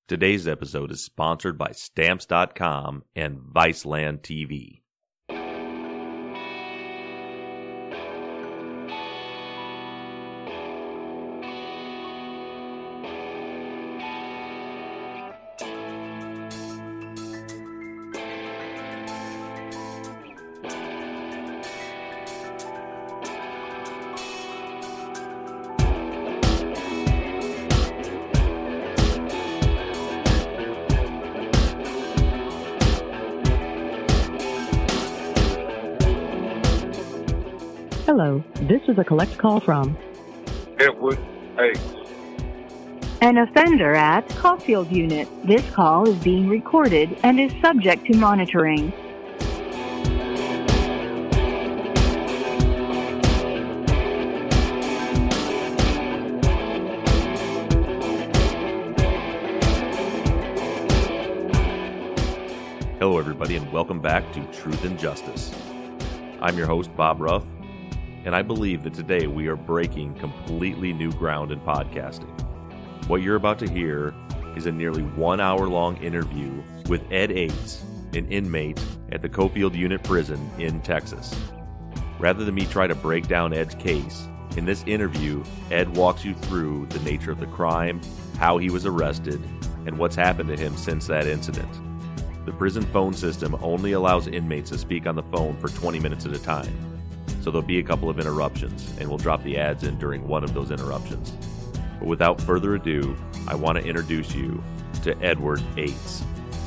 Today's episode is sponsored by Stamps.com and Viceland TV. Hello, this is a collect call from Edward H. An offender at Caulfield Unit. This call is being recorded and is subject to monitoring. Hello, everybody, and welcome back to Truth and Justice. I'm your host, Bob Ruff, and I believe that today we are breaking completely new ground in podcasting. What you're about to hear is a nearly 1 hour long interview with Ed Ates, an inmate at the Caulfield Unit Prison in Texas. Rather than me try to break down Ed's case, in this interview, Ed walks you through the nature of the crime, how he was arrested, and what's happened to him since that incident. The prison phone system only allows inmates to speak on the phone for 20 minutes at a time, so there'll be a couple of interruptions, and we'll drop the ads in during one of those interruptions. But without further ado, I want to introduce you to Edward Ates.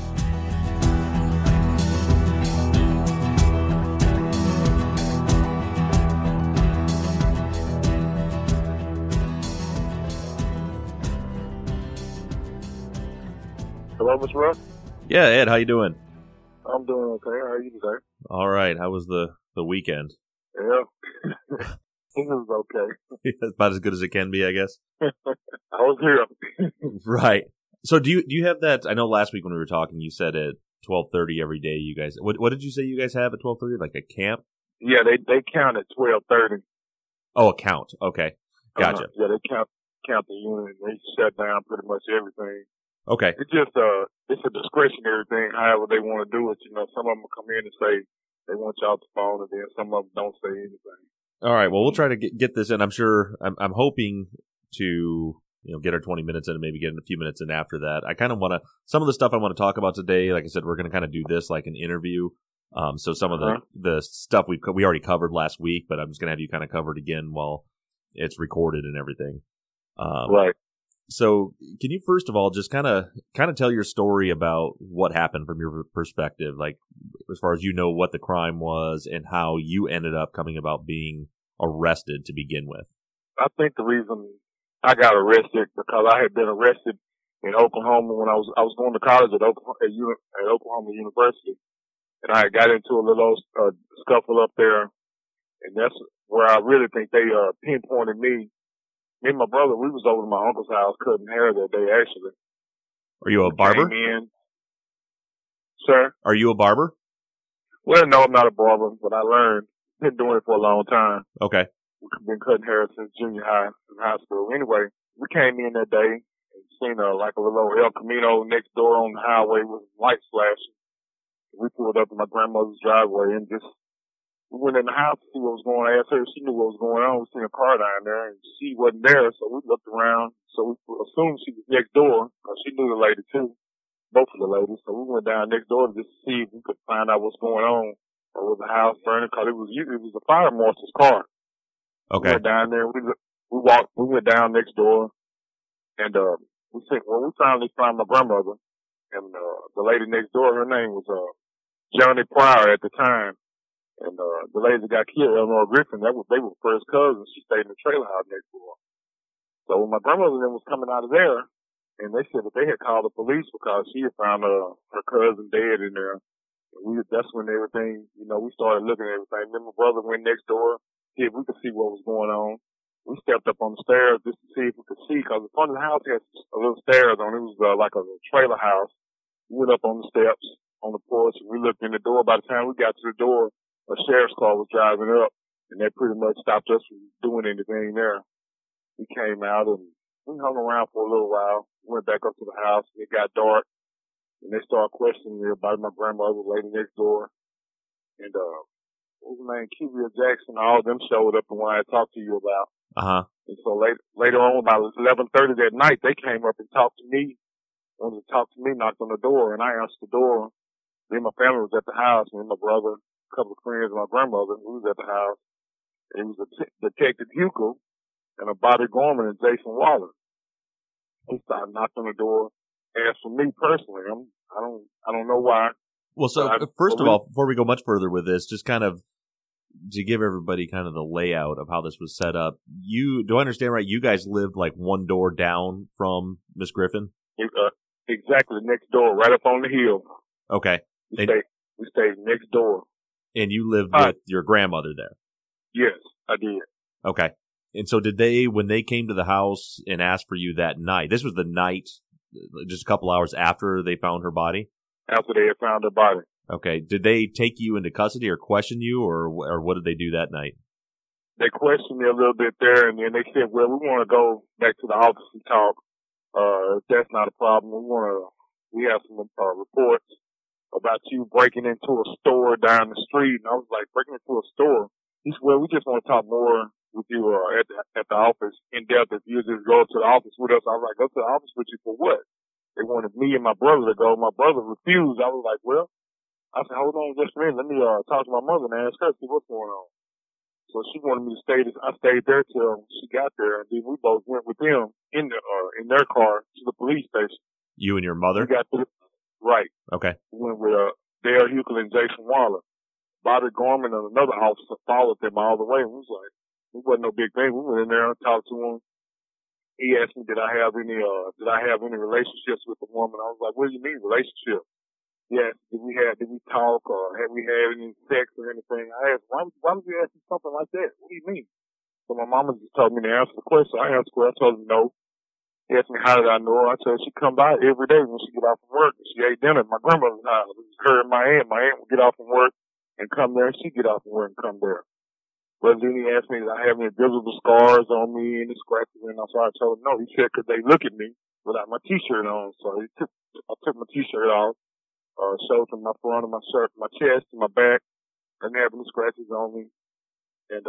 Hello, Mr. Ruff. Yeah, Ed, how you doing? I'm doing okay. How are you today? All right. How was the weekend? Yeah. This is okay. About as good as it can be, I guess. I was here. Right. So do you have that? I know last week when we were talking, you said at 12:30 every day. You guys, what did you say you guys have at 12:30? Like a camp? Yeah, they count at 12:30. Oh, a count. Okay, gotcha. Yeah, they count the unit. They shut down pretty much everything. Okay. It's just it's a discretionary thing. However they want to do it. You know, some of them will come in and say they want you off the phone, and then some of them don't say anything. All right. Well, we'll try to get this in. I'm sure. I'm hoping to get our 20 minutes in and maybe get in a few minutes in after that. I kind of want to some of the stuff I want to talk about today. Like I said, we're going to kind of do this like an interview. So some of the stuff we already covered last week, but I'm just going to have you kind of covered again while it's recorded and everything. Right. So, can you first of all just kind of tell your story about what happened from your perspective, like as far as what the crime was and how you ended up coming about being arrested to begin with? I think the reason I got arrested because I had been arrested in Oklahoma when I was going to college at Oklahoma University, and I got into a little scuffle up there, and that's where I really think they pinpointed me. Me and my brother, we was over to my uncle's house cutting hair that day, actually. Are you a barber? Sir? Are you a barber? Well, no, I'm not a barber, but I learned. Been doing it for a long time. Okay. We've been cutting hair since junior high and high school. Anyway, we came in that day and seen like a little El Camino next door on the highway with lights flashing. We pulled up in my grandmother's driveway and we went in the house to see what was going on. I asked her if she knew what was going on. We seen a car down there, and she wasn't there, so we looked around. So we assumed she was next door, because she knew the lady too, both of the ladies. So we went down next door to just see if we could find out what's going on. Or was the house burning? Because it was a fire marshal's car. Okay. We went down there. We went down next door, and we finally found my grandmother, and the lady next door. Her name was Johnny Pryor at the time. And the lady that got killed, Eleanor Griffin, they were first cousins. She stayed in the trailer house next door. So when my grandmother then was coming out of there, and they said that they had called the police because she had found her cousin dead in there. And that's when everything, we started looking at everything. Then my brother went next door, see if we could see what was going on. We stepped up on the stairs just to see if we could see, because the front of the house had a little stairs on it. It was like a trailer house. We went up on the steps, on the porch, and we looked in the door. By the time we got to the door, a sheriff's car was driving up, and that pretty much stopped us from doing anything there. We came out, and we hung around for a little while. Went back up to the house. It got dark, and they started questioning me about my grandmother, the lady next door, and what was her name, Kivia Jackson. All of them showed up, the one I talked to you about. And so later on, about 11:30 that night, they came up and talked to me. Wanted to talk to me, knocked on the door, and I answered the door. Me and my family was at the house. Me and my brother, a couple of friends, and my grandmother, who was at the house. And it was Detective Hugo and a Bobby Gorman and Jason Waller. He started knocking on the door. As for me personally, I don't know why. Well, so first of all, before we go much further with this, just kind of to give everybody kind of the layout of how this was set up. Do I understand right? You guys lived like one door down from Miss Griffin? Exactly, next door, right up on the hill. Okay. We stayed next door. And you lived with your grandmother there? Yes, I did. Okay. And so when they came to the house and asked for you that night, this was the night, just a couple hours after they found her body? After they had found her body. Okay. Did they take you into custody or question you, or what did they do that night? They questioned me a little bit there, and then they said, well, we want to go back to the office and talk. If that's not a problem, we have some reports about you breaking into a store down the street. And I was like, breaking into a store? He said, well, we just want to talk more with you at the office in depth. If you just go to the office with us. I was like, go to the office with you for what? They wanted me and my brother to go. My brother refused. I was like, well, I said, hold on just a minute. Let me talk to my mother and ask her, see what's going on. So she wanted me to stay. I stayed there till she got there, and then we both went with them in their car to the police station. You and your mother? Right. Okay. We went with Dale Huckle and Jason Waller. Bobby Gorman and another officer followed them all the way. And it wasn't no big thing. We went in there and talked to him. He asked me, did I have any relationships with the woman? I was like, what do you mean relationship? Yes, did we talk or had we had any sex or anything? I asked, why would you ask me something like that? What do you mean? So my mama just told me to answer the question. I answered her. I told her no. He asked me how did I know her. I told her she come by every day when she get off from work. She ate dinner at my grandmother's house. It was her and my aunt. My aunt would get off from work and come there. She'd get off from work and come there. But then he asked me, did I have any visible scars on me, any scratches? And so I told him no. He said, could they look at me without my T-shirt on? So I took my T-shirt off. Showed them my front of my shirt, my chest, and my back. I didn't have any scratches on me. And,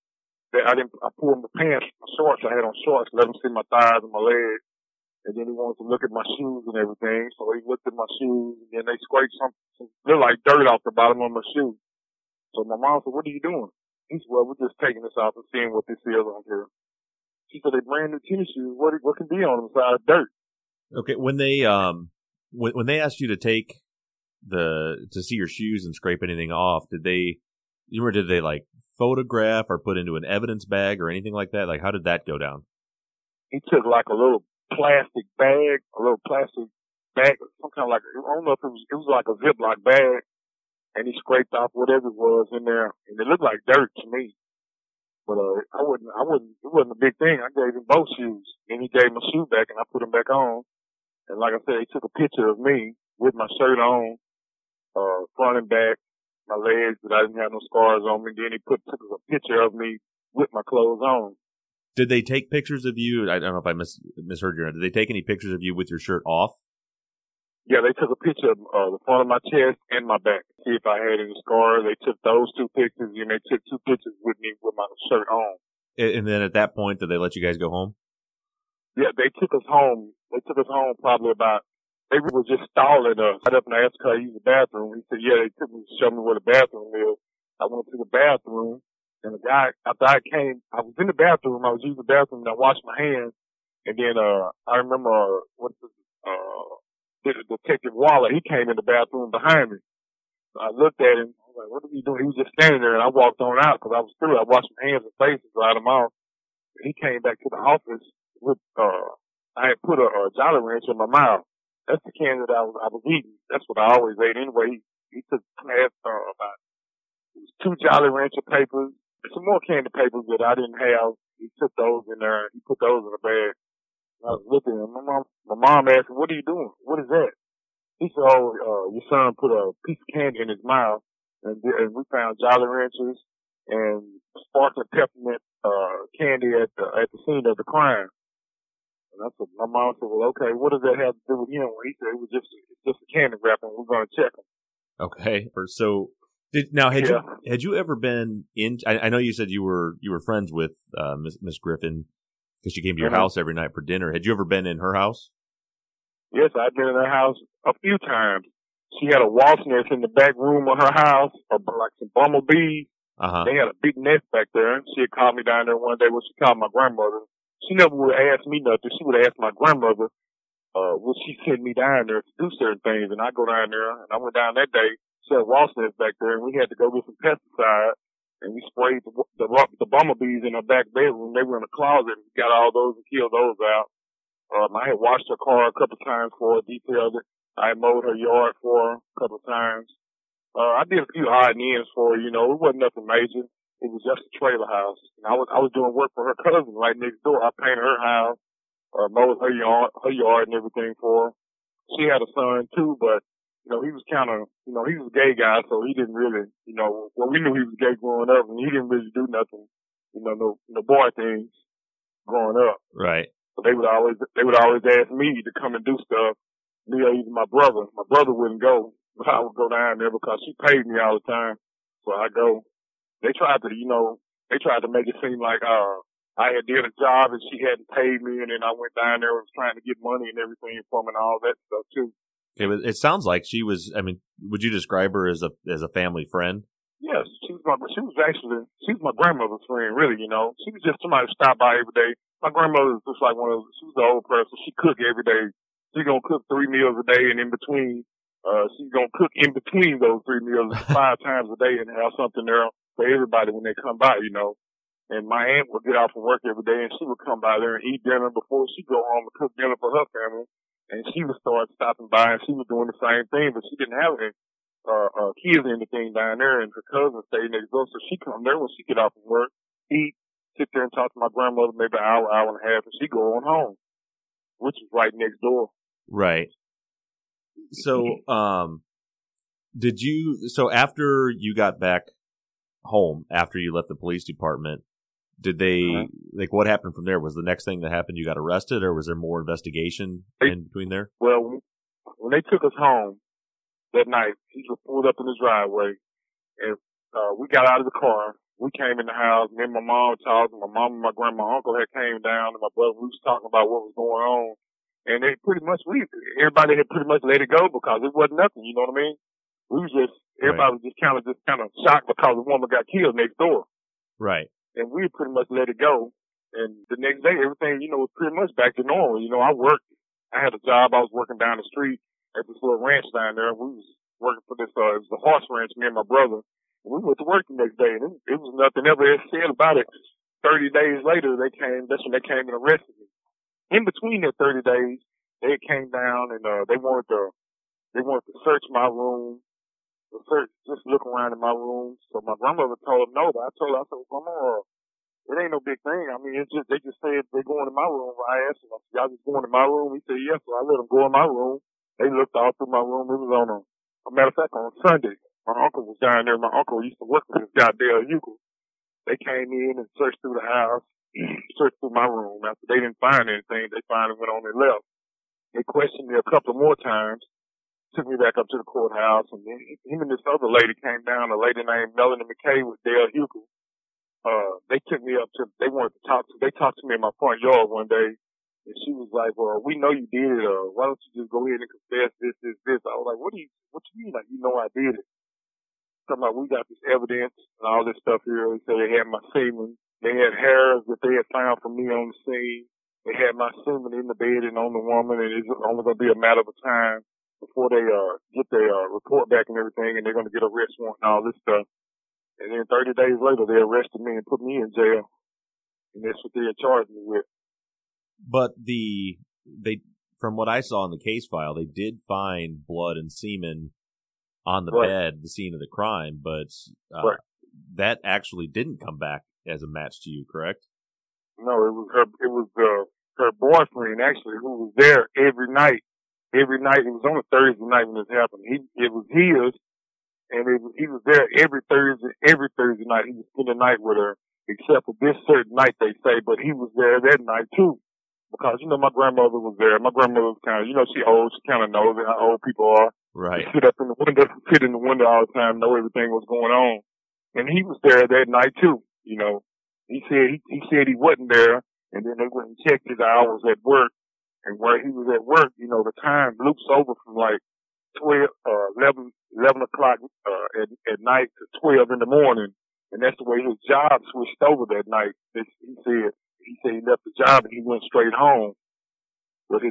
I pulled my pants, my shorts. I had on shorts, let him see my thighs and my legs. And then he wanted to look at my shoes and everything. So he looked at my shoes, and then they scraped some looked like dirt off the bottom of my shoe. So my mom said, what are you doing? He said, well, we're just taking this off and seeing what this is on here. She said, they brand new tennis shoes. What can be on them besides dirt? Okay. When they, when they asked you to take to see your shoes and scrape anything off, did they like photograph or put into an evidence bag or anything like that? Like, how did that go down? He took like a little plastic bag, some kind of like, I don't know if it was like a Ziploc bag, and he scraped off whatever it was in there, and it looked like dirt to me. But it wasn't a big thing. I gave him both shoes, and he gave my shoe back, and I put them back on. And like I said, he took a picture of me with my shirt on, front and back, my legs, but I didn't have no scars on me. Then he took a picture of me with my clothes on. Did they take pictures of you? I don't know if I misheard you. Did they take any pictures of you with your shirt off? Yeah, they took a picture of the front of my chest and my back. See if I had any scars. They took those two pictures, and they took two pictures with me with my shirt on. And then at that point, did they let you guys go home? Yeah, they took us home. They took us home probably about, they were just stalling us. I got up and I asked her to use the bathroom. He said, yeah, they took me to show me where the bathroom is. I went to the bathroom, and the guy, after I came, I was in the bathroom. I was using the bathroom, and I washed my hands. And then I remember Detective Waller, he came in the bathroom behind me. So I looked at him. I was like, what are you doing? He was just standing there, and I walked on out because I was through. I washed my hands and face and dried them off. And he came back to the office with, I had put a Jolly Rancher in my mouth. That's the candy that I was eating. That's what I always ate anyway. He took about 2 Jolly Rancher papers, some more candy papers that I didn't have. He took those in there. He put those in a bag. I was looking at him. My mom asked me, what are you doing? What is that? He said, your son put a piece of candy in his mouth, and we found Jolly Ranchers and sparkling peppermint candy at the scene of the crime. And I said, my mom said, well, okay, what does that have to do with him? Well, he said it was just a candy wrapper, and we're going to check him. Okay. So had you ever been in? I know you said you were friends with Miss Griffin because she came to your house every night for dinner. Had you ever been in her house? Yes, I've been in her house a few times. She had a wasp nest in the back room of her house, like some bumblebees. They had a big nest back there, and she had called me down there one day when she called my grandmother. She never would ask me nothing. She would ask my grandmother, would she send me down there to do certain things? And I go down there, and I went down that day. She had a wasp nest back there, and we had to go get some pesticide, and we sprayed the bumblebees in her back bedroom. They were in the closet, and we got all those and killed those out. I had washed her car a couple of times for her, detailed it. I mowed her yard for her a couple of times. I did a few odd and ends for her, you know. It wasn't nothing major. It was just a trailer house. And I was doing work for her cousin right next door. I painted her house, mowed her yard and everything for her. She had a son too, but, you know, he was kind of, you know, he was a gay guy, so he didn't really, you know, well, we knew he was gay growing up, and he didn't really do nothing, you know, no boy things growing up. Right. So they would always ask me to come and do stuff. Me or even my brother. My brother wouldn't go, but I would go down there because she paid me all the time. So I go. They tried to make it seem like, I had did a job and she hadn't paid me, and then I went down there and was trying to get money and everything from her and all that stuff too. Okay, but it sounds like she was, I mean, would you describe her as a family friend? Yes, she was my grandmother's friend, really, you know. She was just somebody who stopped by every day. My grandmother was just like she was the old person. She cooked every day. She's gonna cook 3 meals a day, and in between, she's gonna cook in between those 3 meals 5 times a day and have something there for everybody when they come by, you know. And my aunt would get off from work every day, and she would come by there and eat dinner before she go home and cook dinner for her family. And she would start stopping by, and she was doing the same thing, but she didn't have any kids or anything down there, and her cousin stayed next door, so she come there when she get off from work, eat, sit there and talk to my grandmother maybe an hour and a half, and she go on home, which is right next door. Right. So, so after you got back home, after you left the police department, did they, like, what happened from there? Was the next thing that happened you got arrested, or was there more investigation in between there? Well, when they took us home that night, he was pulled up in his driveway, and we got out of the car. We came in the house, me and my mom talked, my mom and my grandma, my uncle had came down, and my brother, we was talking about what was going on. And they everybody had pretty much let it go because it wasn't nothing, you know what I mean? Everybody was just kind of shocked because the woman got killed next door. Right. And we pretty much let it go. And the next day, everything, you know, was pretty much back to normal. You know, I had a job, I was working down the street at this little ranch down there. We was working for this, it was a horse ranch, me and my brother. And we went to work the next day, and it was nothing ever said about it. 30 days later, that's when they came and arrested me. In between that 30 days, they came down and, they wanted to search my room, just look around in my room. So my grandmother told them no, but I told her, Grandma, it ain't no big thing. I mean, they just said they're going to my room. I asked them, y'all just going to my room? He said, yes. So I let them go in my room. They looked all through my room. It was on a matter of fact, on Sunday. My uncle was down there. My uncle used to work with this guy, Dale Hugo. They came in and searched through the house, searched through my room. After they didn't find anything, they finally went on and left. They questioned me a couple more times, took me back up to the courthouse, and then him and this other lady came down, a lady named Melanie McKay with Dale Hugo. They took me up they talked to me in my front yard one day, and she was like, well, we know you did it, why don't you just go ahead and confess this. I was like, what you mean, like, you know I did it? Talking about, we got this evidence and all this stuff here. They said they had my semen. They had hairs that they had found from me on the scene. They had my semen in the bed and on the woman, and it's only going to be a matter of time before they get their report back and everything, and they're going to get arrest warrant and all this stuff. And then 30 days later, they arrested me and put me in jail, and that's what they had charged me with. But from what I saw in the case file, they did find blood and semen on the bed, the scene of the crime, but that actually didn't come back as a match to you, correct? No, it was her boyfriend actually who was there every night. It was on a Thursday night when this happened. It was his, and he was there every Thursday night. He would spend the night with her, except for this certain night they say, but he was there that night too. because, you know, my grandmother was there. My grandmother was kind of, you know, she old. She kind of knows how old people are. Right. She sit in the window all the time, know everything was going on. And he was there that night too, you know. He said he wasn't there, and then they went and checked his hours at work. And where he was at work, you know, the time loops over from like 11 o'clock, at night to 12 in the morning. And that's the way his job switched over that night. He said he left the job and he went straight home. But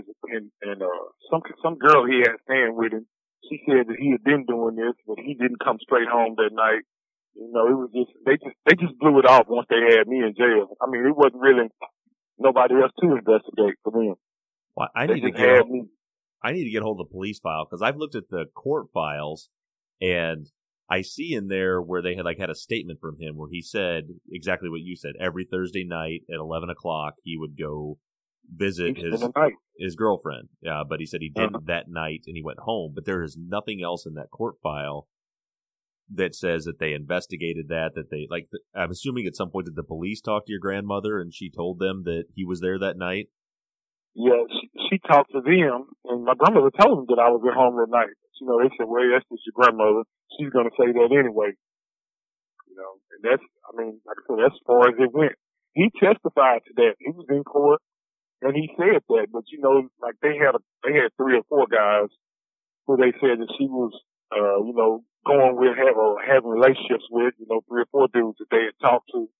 some girl he had staying with him, she said that he had been doing this, but he didn't come straight home that night. You know, it was just, they just blew it off once they had me in jail. I mean, it wasn't really nobody else to investigate for them. Well, I need to get hold of the police file, because I've looked at the court files and I see in there where they had a statement from him where he said exactly what you said. Every Thursday night at 11 o'clock, he would go visit his girlfriend. Yeah, but he said he didn't that night and he went home. But there is nothing else in that court file that says that they investigated that they, I'm assuming at some point did the police talk to your grandmother and she told them that he was there that night? Yeah, she talked to them, and my grandmother told them that I was at home that night. You know, they said, well, that's just your grandmother. She's going to say that anyway. You know, and that's, I mean, like I said, that's as far as it went. He testified to that. He was in court, and he said that. But, you know, like they had 3 or 4 guys who they said that she was, you know, going with, having relationships with, you know, 3 or 4 dudes that they had talked to.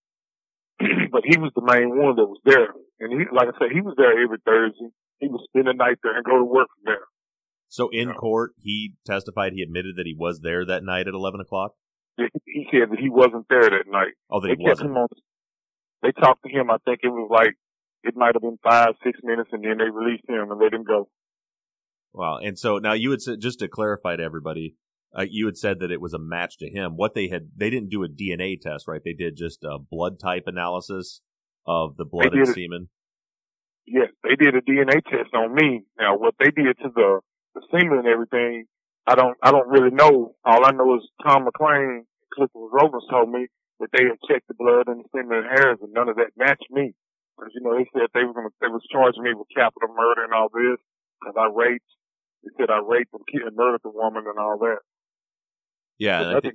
But he was the main one that was there. And he, like I said, he was there every Thursday. He would spend the night there and go to work from there. So in court, he testified, he admitted that he was there that night at 11 o'clock? He said that he wasn't there that night. Oh, that he wasn't? They talked to him, I think it was like, it might have been 5-6 minutes, and then they released him and let him go. Wow. And so now you had said, just to clarify to everybody, you had said that it was a match to him. They didn't do a DNA test, right? They did just a blood type analysis of the blood and semen. Yes, they did a DNA test on me. Now, what they did to the semen and everything, I don't really know. All I know is Tom McClain, Clifford Rovers told me that they had checked the blood and the semen and hairs, and none of that matched me. Because, you know, they said they was charging me with capital murder and all this, because they said I raped and murdered the woman and all that. Yeah, and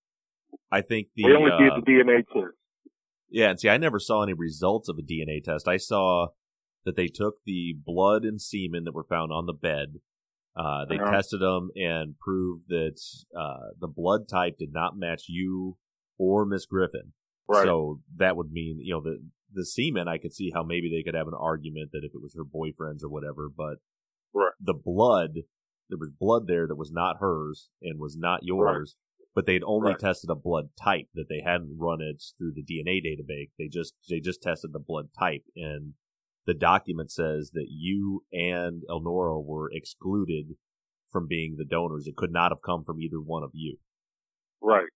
I think they only did the DNA test. Yeah, and see, I never saw any results of a DNA test. I saw that they took the blood and semen that were found on the bed. They tested them and proved that the blood type did not match you or Miss Griffin. Right. So that would mean, you know, the semen, I could see how maybe they could have an argument that if it was her boyfriend's or whatever, but the blood, there was blood there that was not hers and was not yours, but they'd only tested a blood type, that they hadn't run it through the DNA database. They just tested the blood type, and the document says that you and Elnora were excluded from being the donors. It could not have come from either one of you. Right.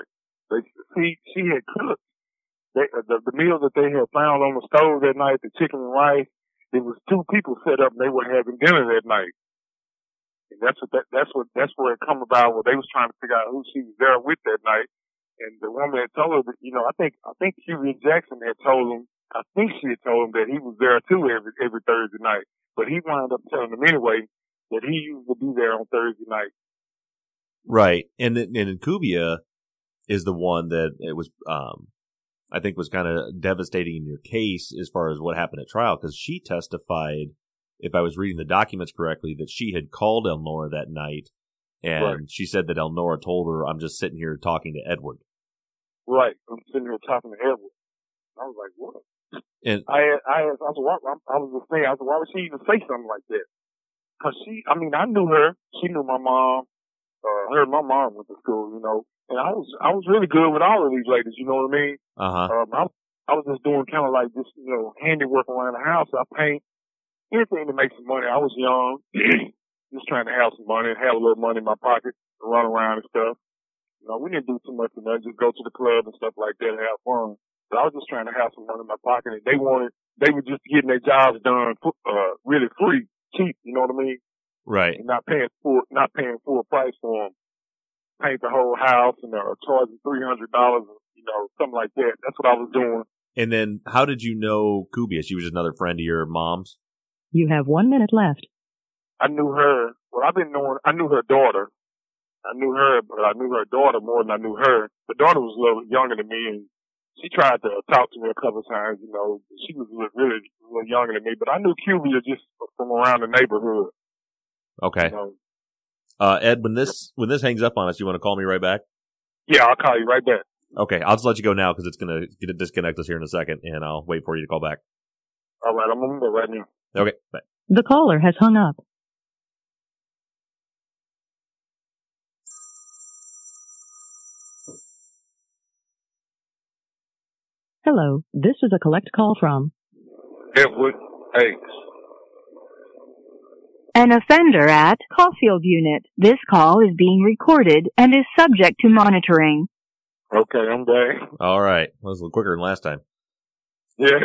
She had cooked. The meal that they had found on the stove that night, the chicken and rice, it was 2 people set up and they were having dinner that night. And that's where it come about, where they was trying to figure out who she was there with that night. And the woman had told her that, you know, I think Huey Jackson had told him, I think she had told him that he was there too every Thursday night. But he wound up telling him anyway that he used to be there on Thursday night. Right. And Kubia is the one that it was, I think was kind of devastating in your case as far as what happened at trial, because she testified, if I was reading the documents correctly, that she had called Elnora that night, and she said that Elnora told her, I'm just sitting here talking to Edward. Right. I'm sitting here talking to Edward. I was like, what? And I was just saying, why would she even say something like that? Cause I knew her. She knew my mom. Her and my mom went to school, you know. And I was really good with all of these ladies, you know what I mean? I was just doing kind of like this, you know, handiwork around the house. I paint, anything to make some money. I was young, just trying to have some money, have a little money in my pocket to run around and stuff. You know, we didn't do too much of that, just go to the club and stuff like that and have fun. But I was just trying to have some money in my pocket, and they were just getting their jobs done, really free, cheap, you know what I mean? Right. And not paying full price for them. Paint the whole house and charging $300, you know, something like that. That's what I was doing. And then how did you know Kubia? She was just another friend of your mom's? You have 1 minute left. I knew her. Well, I knew her daughter. I knew her, but I knew her daughter more than I knew her. The daughter was a little younger than me, and she tried to talk to me a couple of times, you know. She was really a little younger than me, but I knew Kubia just from around the neighborhood. Okay. You know? Ed, when this hangs up on us, you want to call me right back? Yeah, I'll call you right back. Okay, I'll just let you go now because it's going to disconnect us here in a second, and I'll wait for you to call back. All right, I'm going to go right now. Okay, bye. The caller has hung up. Hello, this is a collect call from Edward Ace. An offender at Caulfield Unit. This call is being recorded and is subject to monitoring. Okay, I'm back. All right. That was a little quicker than last time. Yeah.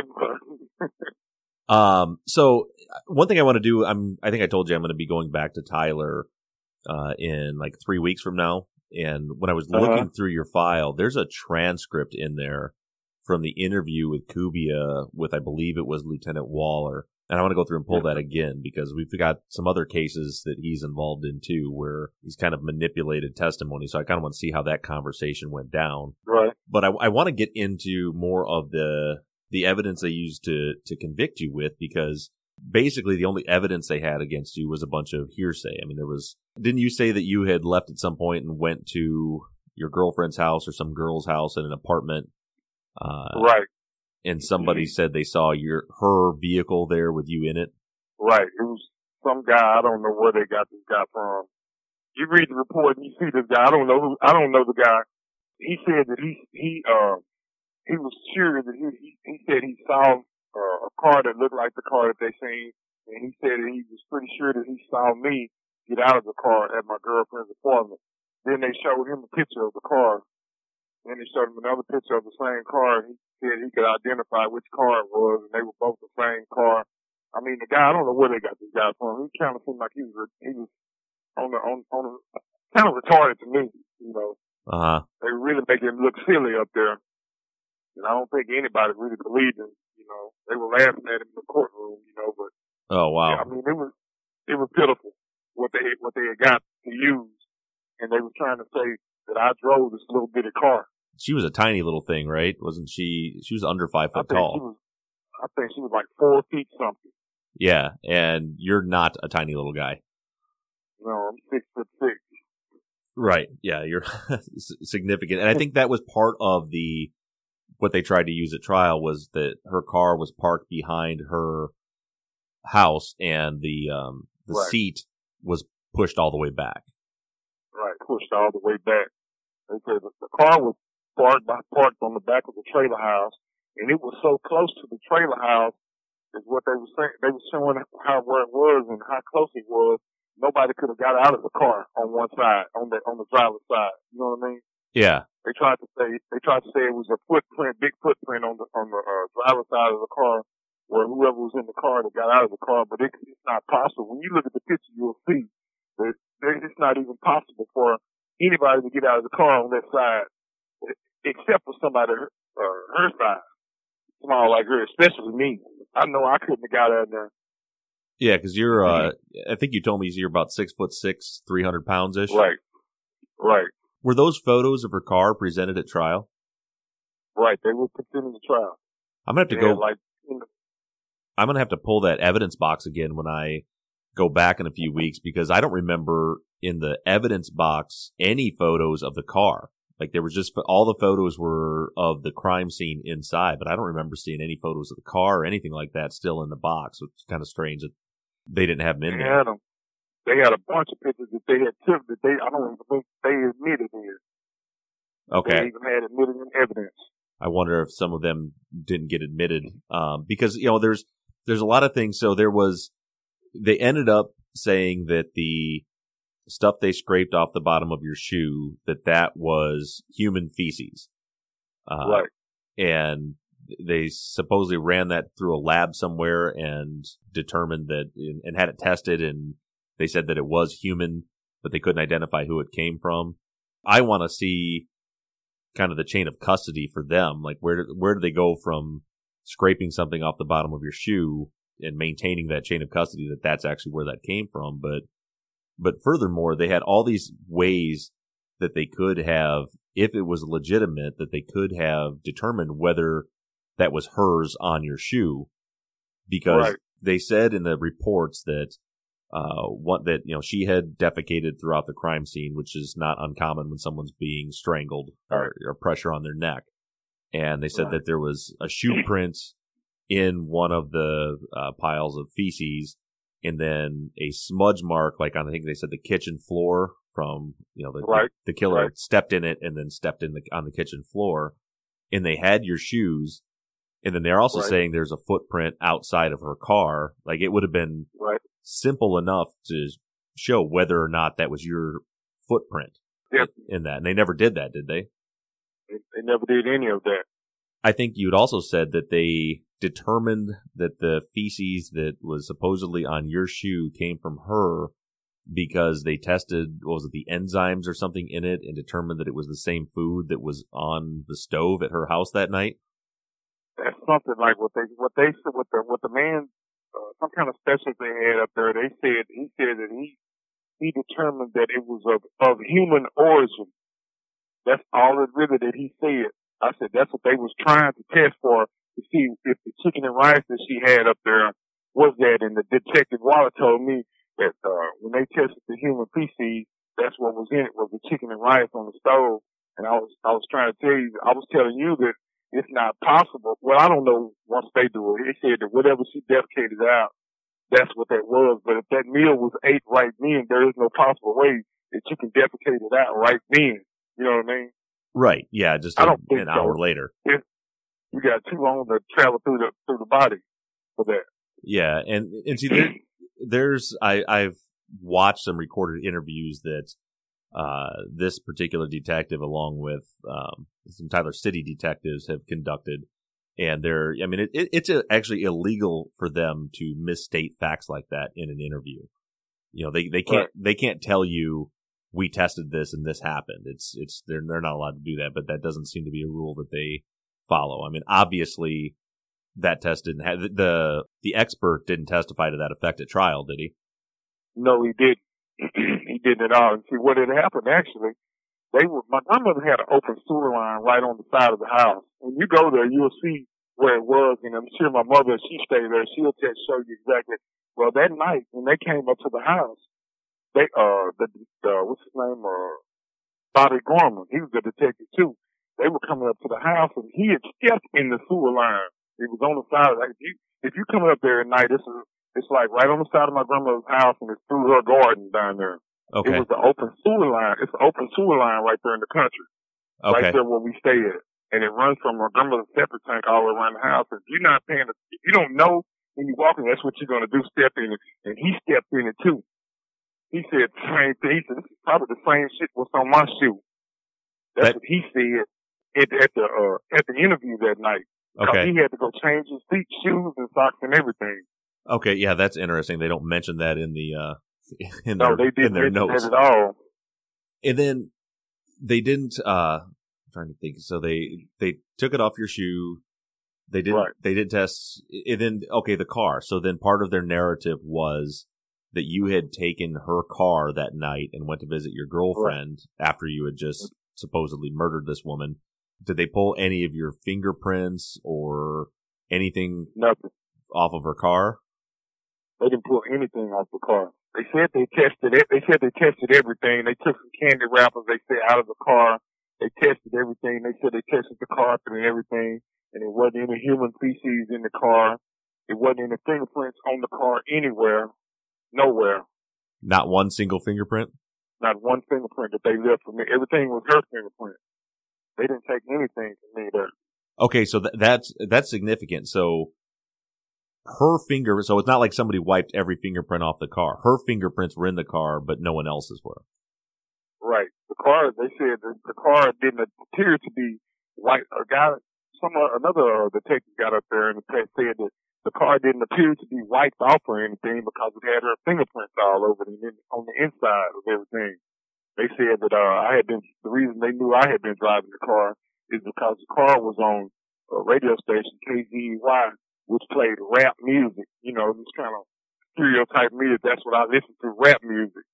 So one thing I want to do, I think I told you I'm going to be going back to Tyler, in like 3 weeks from now. And when I was looking through your file, there's a transcript in there from the interview with Kubia with, I believe it was Lieutenant Waller. And I want to go through and pull that again because we've got some other cases that he's involved in too where he's kind of manipulated testimony. So I kind of want to see how that conversation went down. Right. But I want to get into more of the evidence they used to convict you with, because basically the only evidence they had against you was a bunch of hearsay. I mean, didn't you say that you had left at some point and went to your girlfriend's house or some girl's house in an apartment? Right. And somebody said they saw her vehicle there with you in it? Right. It was some guy. I don't know where they got this guy from. You read the report and you see this guy. I don't know the guy. He said that he was sure that he said he saw a car that looked like the car that they seen, and he said that he was pretty sure that he saw me get out of the car at my girlfriend's apartment. Then they showed him a picture of the car. Then they showed him another picture of the same car. He said he could identify which car it was, and they were both the same car. I mean, the guy, I don't know where they got this guy from. He kind of seemed like he was on kind of retarded to me, you know. They were really making him look silly up there. And I don't think anybody really believed him, you know. They were laughing at him in the courtroom, you know, but. Oh, wow. Yeah, I mean, it was pitiful what they had got to use. And they were trying to say that I drove this little bitty car. She was a tiny little thing, right? Wasn't she? She was under 5 foot tall. I think she was like 4 feet something. Yeah, and you're not a tiny little guy. No, I'm 6'6". Right. Yeah, you're significant. And I think that was part of what they tried to use at trial was that her car was parked behind her house and the right. seat was pushed all the way back. Right, pushed all the way back. They said the car was parked on the back of the trailer house, and it was so close to the trailer house is what they were saying. They were showing where it was and how close it was. Nobody could have got out of the car on one side, on the driver's side. You know what I mean? Yeah. They tried to say it was a big footprint on the driver's side of the car, where whoever was in the car that got out of the car. But it's not possible. When you look at the picture, you'll see that it's not even possible for anybody to get out of the car on that side, except for somebody her size, small like her, especially me. I know I couldn't have got out there. Yeah, because you're, I think you told me you're about 6'6", 300 pounds ish. Right. Were those photos of her car presented at trial? Right, they were presented at trial. I'm gonna have to I'm gonna have to pull that evidence box again when I go back in a few weeks, because I don't remember in the evidence box any photos of the car. Like there was just all the photos were of the crime scene inside, but I don't remember seeing any photos of the car or anything like that still in the box. Which is kind of strange that they didn't have them in there. They had a bunch of pictures that they had took that I don't even think they admitted in. Okay. They even had admitted in evidence. I wonder if some of them didn't get admitted, because there's a lot of things. So they ended up saying that the stuff they scraped off the bottom of your shoe, that was human feces. Right. And they supposedly ran that through a lab somewhere and determined that and had it tested, and they said that it was human, but they couldn't identify who it came from. I want to see kind of the chain of custody for them. Like, where do they go from scraping something off the bottom of your shoe and maintaining that chain of custody that's actually where that came from? But furthermore, they had all these ways that they could have, if it was legitimate, that they could have determined whether that was hers on your shoe, because they said in the reports that she had defecated throughout the crime scene, which is not uncommon when someone's being strangled or pressure on their neck. And they said that there was a shoe print in one of the piles of feces, and then a smudge mark, like on, I think they said the kitchen floor from, the killer stepped in it and then stepped on the kitchen floor, and they had your shoes. And then they're also saying there's a footprint outside of her car. Like, it would have been simple enough to show whether or not that was your footprint in that. And they never did that, did they? They never did any of that. I think you'd also said that they determined that the feces that was supposedly on your shoe came from her because they tested, the enzymes or something in it, and determined that it was the same food that was on the stove at her house that night. That's something like what the man, some kind of specialist they had up there. He said that he determined that it was of human origin. That's all it really that he said. I said that's what they was trying to test for, to see if the chicken and rice that she had up there was that. And the detective Waller told me that when they tested the human feces, that's what was in it, was the chicken and rice on the stove. And I was trying to tell you, I was telling you that it's not possible. Well, I don't know once they do it. They said that whatever she defecated out, that's what that was. But if that meal was ate right then, there is no possible way that you can defecate it out right then. You know what I mean? Right. Yeah. Just an hour later. You got too long to travel through the body for that. Yeah. And see, I've watched some recorded interviews that this particular detective, along with some Tyler City detectives, have conducted, and it's actually illegal for them to misstate facts like that in an interview. They can't tell you we tested this and this happened. They're not allowed to do that, but that doesn't seem to be a rule that they follow. I mean, obviously that test didn't have the expert didn't testify to that effect at trial, did he? No, he didn't. He didn't at all. And see, what had happened actually, my grandmother had an open sewer line right on the side of the house. When you go there, you'll see where it was, and I'm sure my mother, she stayed there, she'll show you exactly. Well, that night, when they came up to the house, they, what's his name, Bobby Gorman, he was a detective too. They were coming up to the house, and he had stepped in the sewer line. It was on the side of, like, if you come up there at night, it's like right on the side of my grandmother's house, and it's through her garden down there. Okay. It was the open sewer line. It's an open sewer line right there in the country. Okay. Right there where we stay at. And it runs from my grandmother's septic tank all the way around the house. If you're not paying, if you don't know when you're walking, that's what you're going to do, step in it. And he stepped in it too. He said the same thing. He said, this is probably the same shit what's on my shoe. That's what he said at the interview that night. Okay. He had to go change his feet, shoes, and socks and everything. Okay, yeah, that's interesting. They don't mention that in the in they didn't in their notes at all. And then they didn't. I'm trying to think. So they took it off your shoe. They didn't. Right. They did test. And then the car. So then part of their narrative was that you had taken her car that night and went to visit your girlfriend after you had just supposedly murdered this woman. Did they pull any of your fingerprints or anything? Nothing off of her car? They didn't pull anything off the car. They said they tested it. They said they tested everything. They took some candy wrappers, they said, out of the car. They tested everything. They said they tested the carpet and everything, and it wasn't any human feces in the car. It wasn't any fingerprints on the car anywhere. Nowhere. Not one single fingerprint? Not one fingerprint that they left for me. Everything was her fingerprint. They didn't take anything from me there. Okay, so that's significant. So so it's not like somebody wiped every fingerprint off the car. Her fingerprints were in the car, but no one else's were. Right. The car, they said the car didn't appear to be white. Another detective got up there and said that the car didn't appear to be wiped off or anything because it had her fingerprints all over it and on the inside of everything. They said that the reason they knew I had been driving the car is because the car was on a radio station, KZY, which played rap music. You know, this kind of stereotype me that that's what I listen to, rap music.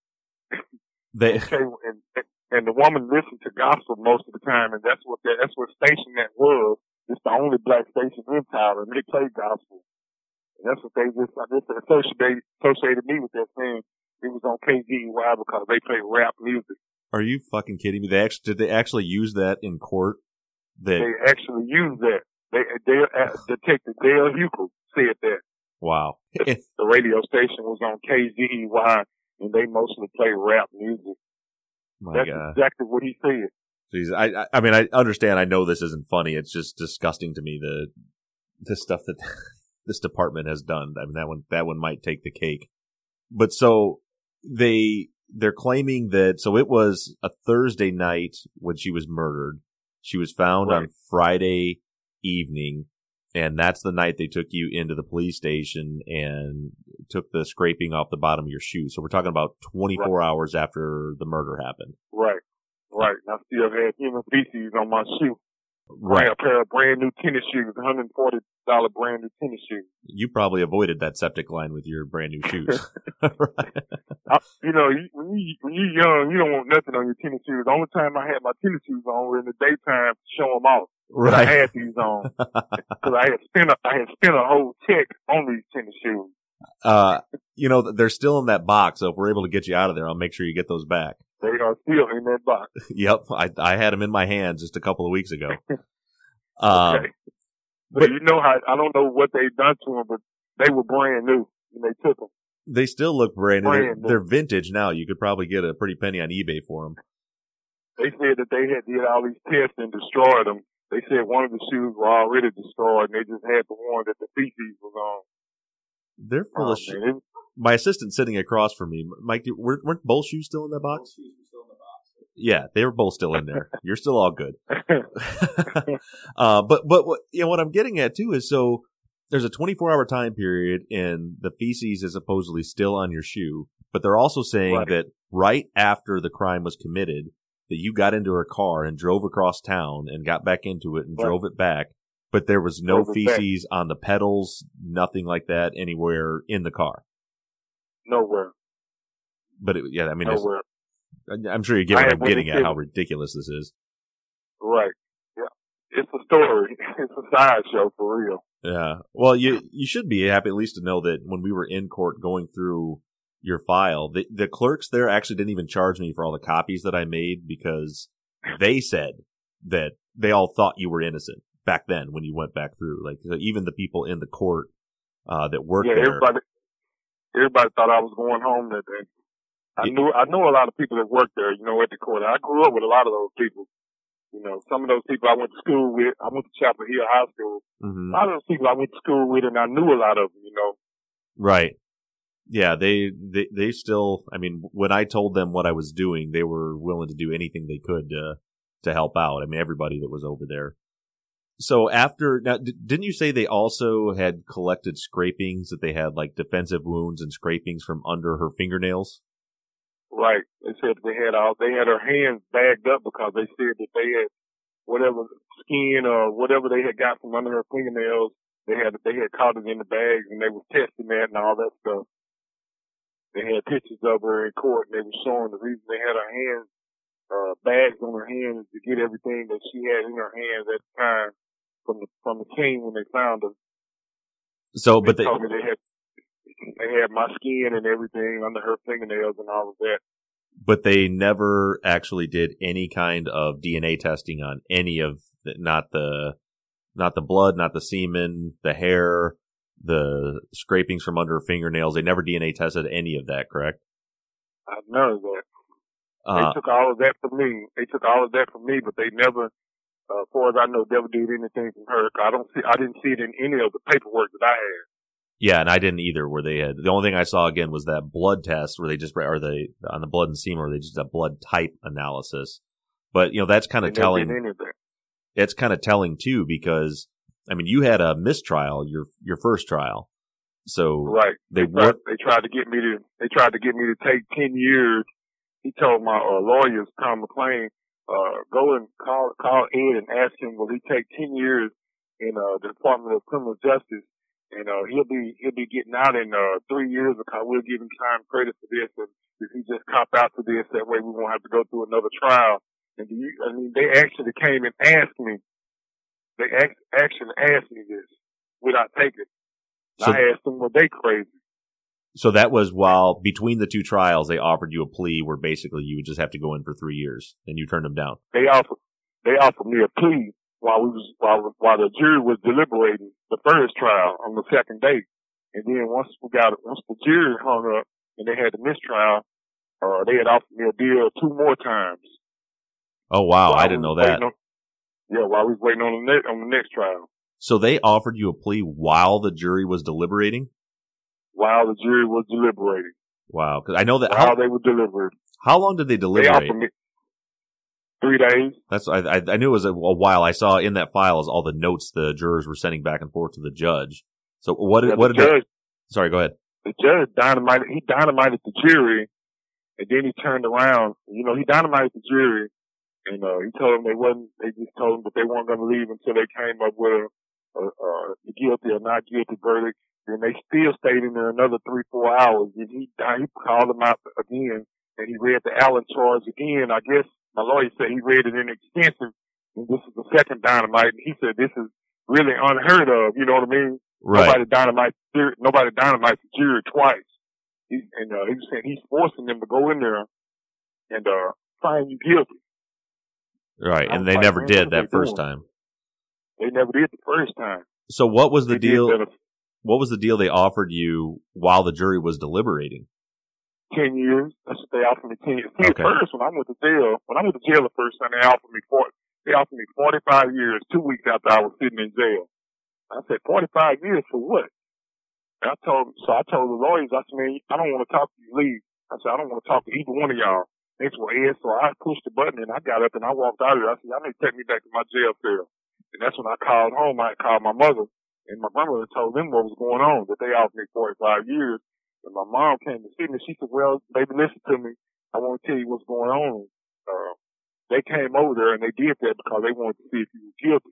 Okay, and the woman listened to gospel most of the time, and that's what station that was. It's the only black station in Tyler, and they played gospel. And that's what I just associated me with that thing. It was on KZY because they played rap music. Are you fucking kidding me? Did they actually use that in court? They actually used that. Detective Dale Huckel said that. Wow. The radio station was on KZY, and they mostly play rap music. That's exactly what he said. Jeez, I mean, I understand. I know this isn't funny. It's just disgusting to me, the stuff that this department has done. I mean, that one might take the cake. But so they're claiming that, so it was a Thursday night when she was murdered. She was found on Friday evening, and that's the night they took you into the police station and took the scraping off the bottom of your shoe. So we're talking about 24 hours after the murder happened. Right. And I still had human feces on my shoe. Right. A pair of brand new tennis shoes, $140 brand new tennis shoes. You probably avoided that septic line with your brand new shoes. Right. You know, when you're young, you don't want nothing on your tennis shoes. The only time I had my tennis shoes on were in the daytime to show them off. Right. But I had these on because I had spent a whole check on these tennis shoes. You know, they're still in that box, so if we're able to get you out of there, I'll make sure you get those back. They are still in that box. Yep, I had them in my hands just a couple of weeks ago. Okay. But you know how, I don't know what they've done to them, but they were brand new when they took them. They still look brand new. They're vintage now. You could probably get a pretty penny on eBay for them. They said that they had did all these tests and destroyed them. They said one of the shoes were already destroyed, and they just had the one that the feces was on. They're full of shit. My assistant sitting across from me, Mike, weren't both shoes still in that box? Both shoes were still in the box. Yeah, they were both still in there. You're still all good. But you know, what I'm getting at too is, so there's a 24-hour time period, and the feces is supposedly still on your shoe. But they're also saying that right after the crime was committed, that you got into her car and drove across town and got back into it and drove it back. But there was no feces on the pedals, nothing like that anywhere in the car. Nowhere. But I mean, nowhere. I'm sure you get what I'm getting at, how ridiculous this is. Right. Yeah. It's a story. It's a sideshow for real. Yeah. Well, you should be happy at least to know that when we were in court going through your file, the clerks there actually didn't even charge me for all the copies that I made, because they said that they all thought you were innocent back then when you went back through. Like, even the people in the court that worked there. Everybody thought I was going home that day. I know a lot of people that worked there, you know, at the court. I grew up with a lot of those people. You know, some of those people I went to school with. I went to Chapel Hill High School. Mm-hmm. A lot of those people I went to school with, and I knew a lot of them, you know. Right. Yeah, they still, I mean, when I told them what I was doing, they were willing to do anything they could to help out. I mean, everybody that was over there. So now, didn't you say they also had collected scrapings, that they had like defensive wounds and scrapings from under her fingernails? Right. They said they had her hands bagged up because they said that they had whatever skin or whatever they had got from under her fingernails, they had caught it in the bags, and they were testing that and all that stuff. They had pictures of her in court, and they were showing the reason they had her hands, bags on her hands, to get everything that she had in her hands at the time from the scene when they found her. So, but they told me they had my skin and everything under her fingernails and all of that. But they never actually did any kind of DNA testing on any of not the blood, not the semen, the hair, the scrapings from under her fingernails. They never DNA tested any of that, correct? None of that. They took all of that from me. But they never, as far as I know, never did anything from her. I didn't see it in any of the paperwork that I had. Yeah, and I didn't either. Where they had, the only thing I saw again was that blood test where they just, on the blood and semen, where they just did blood type analysis. But you know, that's kind of telling. It's kind of telling too, because I mean, you had a mistrial, your first trial. So right, they tried to get me to take 10 years. He told my lawyers, Tom McClain, go and call Ed and ask him, will he take 10 years in the Department of Criminal Justice, and he'll be getting out in 3 years because we'll give him time credit for this, and if he just cop out to this, that way we won't have to go through another trial. And they actually came and asked me. They actually asked me this. Would I take it? So, I asked them, were they crazy? So that was while between the two trials, they offered you a plea where basically you would just have to go in for 3 years, and you turned them down. They offered me a plea while the jury was deliberating the first trial on the second day, and then once the jury hung up and they had the mistrial, they had offered me a deal 2 more times. Oh wow, I didn't know that. While we was waiting on the next trial. So they offered you a plea while the jury was deliberating? While the jury was deliberating. Wow, because I know that while they were deliberating. How long did they deliberate? They offered me 3 days. I knew it was a while. I saw in that file is all the notes the jurors were sending back and forth to the judge. So sorry, go ahead. The judge dynamited the jury, and then he turned around. He dynamited the jury, and he told them they just told them that they weren't going to leave until they came up with a guilty or not guilty verdict. And they still stayed in there another 3-4 hours. And he called them out again, and he read the Allen charge again. I guess my lawyer said he read it in extensive, and this is the second dynamite. And he said this is really unheard of. You know what I mean? Right. Nobody dynamites the jury twice. He was saying he's forcing them to go in there and find you guilty. Right, and they never did that first time. They never did the first time. So what was the deal? What was the deal they offered you while the jury was deliberating? 10 years. That's what they offered me 10 years. Okay. First, when I went to jail the first time, they offered me 45 years, 2 weeks after I was sitting in jail. I said, 45 years for what? And I told the lawyers, I said, man, I don't want to talk to you, leave. I said, I don't want to talk to either one of y'all. They said, well, Ed, so I pushed the button and I got up and I walked out of there. I said, y'all need to take me back to my jail cell. And that's when I called home. I called my mother. And my grandmother told them what was going on, that they offered me 45 years. And my mom came to see me. She said, well, baby, listen to me. I want to tell you what's going on. They came over there and they did that because they wanted to see if you were guilty.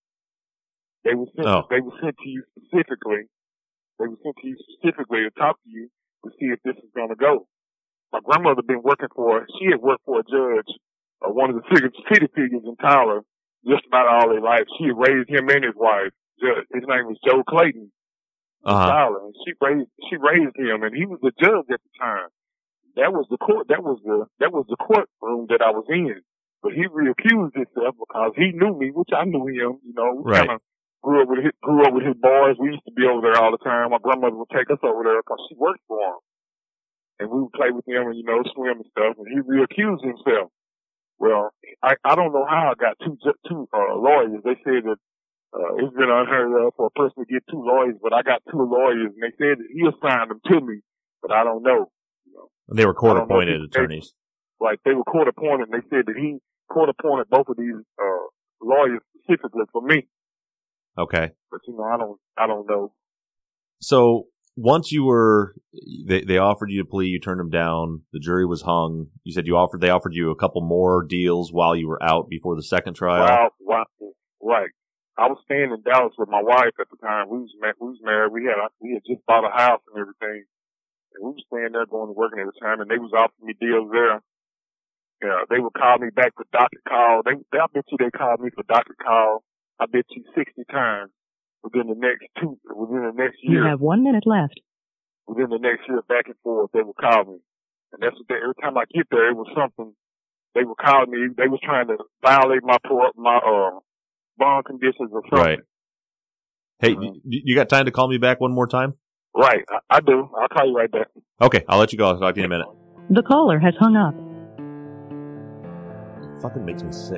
They were sent to you specifically. They were sent to you specifically to talk to you to see if this is going to go. My grandmother she had worked for a judge, one of the city figures in Tyler, just about all their life. She had raised him and his wife. His name was Joe Clayton. Tyler, and she raised him, and he was the judge at the time. That was the court. That was the courtroom that I was in. But he recused himself because he knew me, which I knew him. We kind of grew up with his boys. We used to be over there all the time. My grandmother would take us over there because she worked for him, and we would play with him and swim and stuff. And he recused himself. Well, I don't know how I got two lawyers. They said that. It's been unheard of for a person to get 2 lawyers, but I got 2 lawyers, and they said that he assigned them to me, but I don't know. They were court-appointed attorneys. Right, they were court-appointed, and they said that he court-appointed both of these lawyers specifically for me. Okay. But I don't know. So once they offered you a plea, you turned them down. The jury was hung. You said they offered you a couple more deals while you were out before the second trial. Right. I was staying in Dallas with my wife at the time. We was married. We had just bought a house and everything. And we was staying there going to work at the time, and they was offering me deals there. They would call me back for doctor call. I bet you they called me for doctor call. I bet you 60 times within the next year. You have 1 minute left. Within the next year, back and forth, they would call me. And that's what every time I get there, it was something. They would call me. They was trying to violate my bond conditions or something. Right. Hey, you got time to call me back one more time? Right, I do. I'll call you right back. Okay, I'll let you go. I'll talk to you in a minute. The caller has hung up. It fucking makes me sick.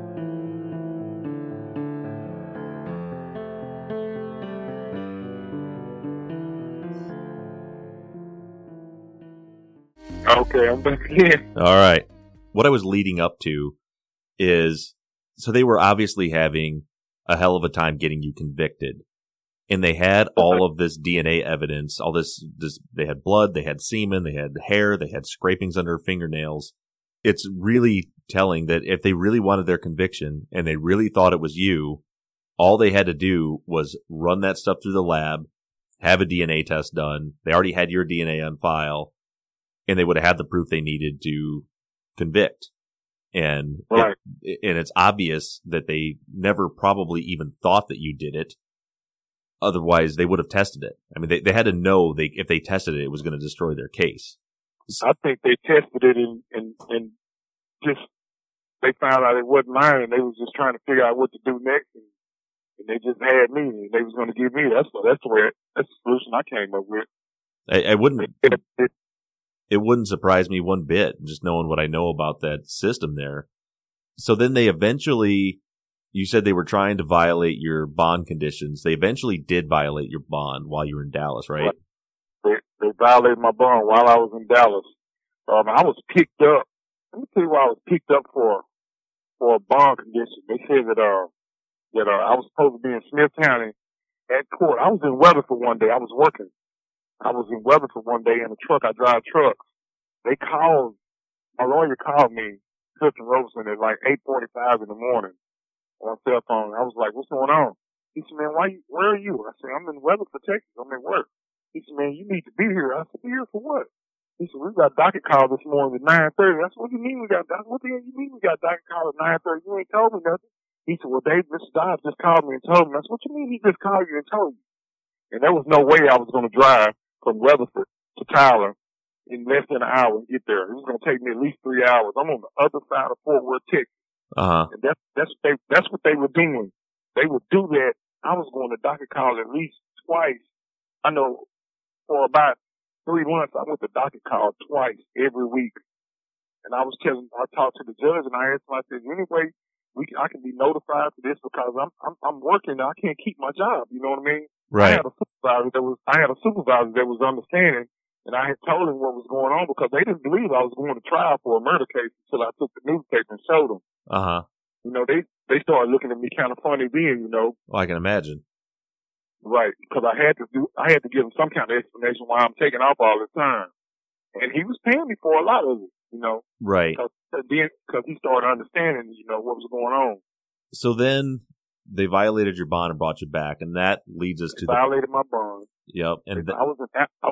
Okay, I'm back again. All right. What I was leading up to is, so they were obviously having a hell of a time getting you convicted. And they had all of this DNA evidence, all this, they had blood, they had semen, they had hair, they had scrapings under fingernails. it's really telling that if they really wanted their conviction and they really thought it was you, all they had to do was run that stuff through the lab, have a DNA test done. They already had your DNA on file, and they would have had the proof they needed to convict. And Right. And it's obvious that they never probably even thought that you did it. Otherwise, they would have tested it. I mean, they had to know if they tested it, it was going to destroy their case. I think they tested it and just they found out it wasn't mine, and they was just trying to figure out what to do next, and they just had me, and they was going to give me. That's the solution I came up with. I wouldn't. It wouldn't surprise me one bit, just knowing what I know about that system there. So then they eventually, you said they were trying to violate your bond conditions. They eventually did violate your bond while you were in Dallas, right? They violated my bond while I was in Dallas. I was picked up. Let me tell you why I was picked up for a bond condition. They said that I was supposed to be in Smith County at court. I was in Weatherford one day. I was working. I was in Weatherford one day in a truck. I drive trucks. My lawyer called me, Clifton Robeson, at like 8:45 in the morning on cell phone. I was like, "What's going on?" He said, "Man, where are you?" I said, "I'm in Weatherford, Texas. I'm at work." He said, "Man, you need to be here." I said, "Be here for what?" He said, "We got docket call this morning at 9:30. I said, "What do you mean we got docket? What the hell you mean we got docket call at 9:30? You ain't told me nothing." He said, "Well, Mr. Dobbs just called me and told me." I said, "What you mean he just called you and told you?" And there was no way I was going to drive from Weatherford to Tyler in less than an hour and get there. It was going to take me at least 3 hours. I'm on the other side of Fort Worth, Texas. Uh-huh. And that's what they were doing. They would do that. I was going to docket call at least twice. I know for about 3 months, I went to docket call twice every week. And I talked to the judge and I asked him, I said, "Anyway, I can be notified for this because I'm working. I can't keep my job." You know what I mean? Right. I had a supervisor that was understanding, and I had told him what was going on because they didn't believe I was going to trial for a murder case until I took the newspaper and showed them. Uh-huh. You know, they started looking at me kind of funny then, you know. Well, I can imagine. Right, because I had to give him some kind of explanation why I'm taking off all the time. And he was paying me for a lot of it, you know. Right. Because he started understanding, you know, what was going on. So then they violated your bond and brought you back, and that leads us to violated my bond. Yep. And I was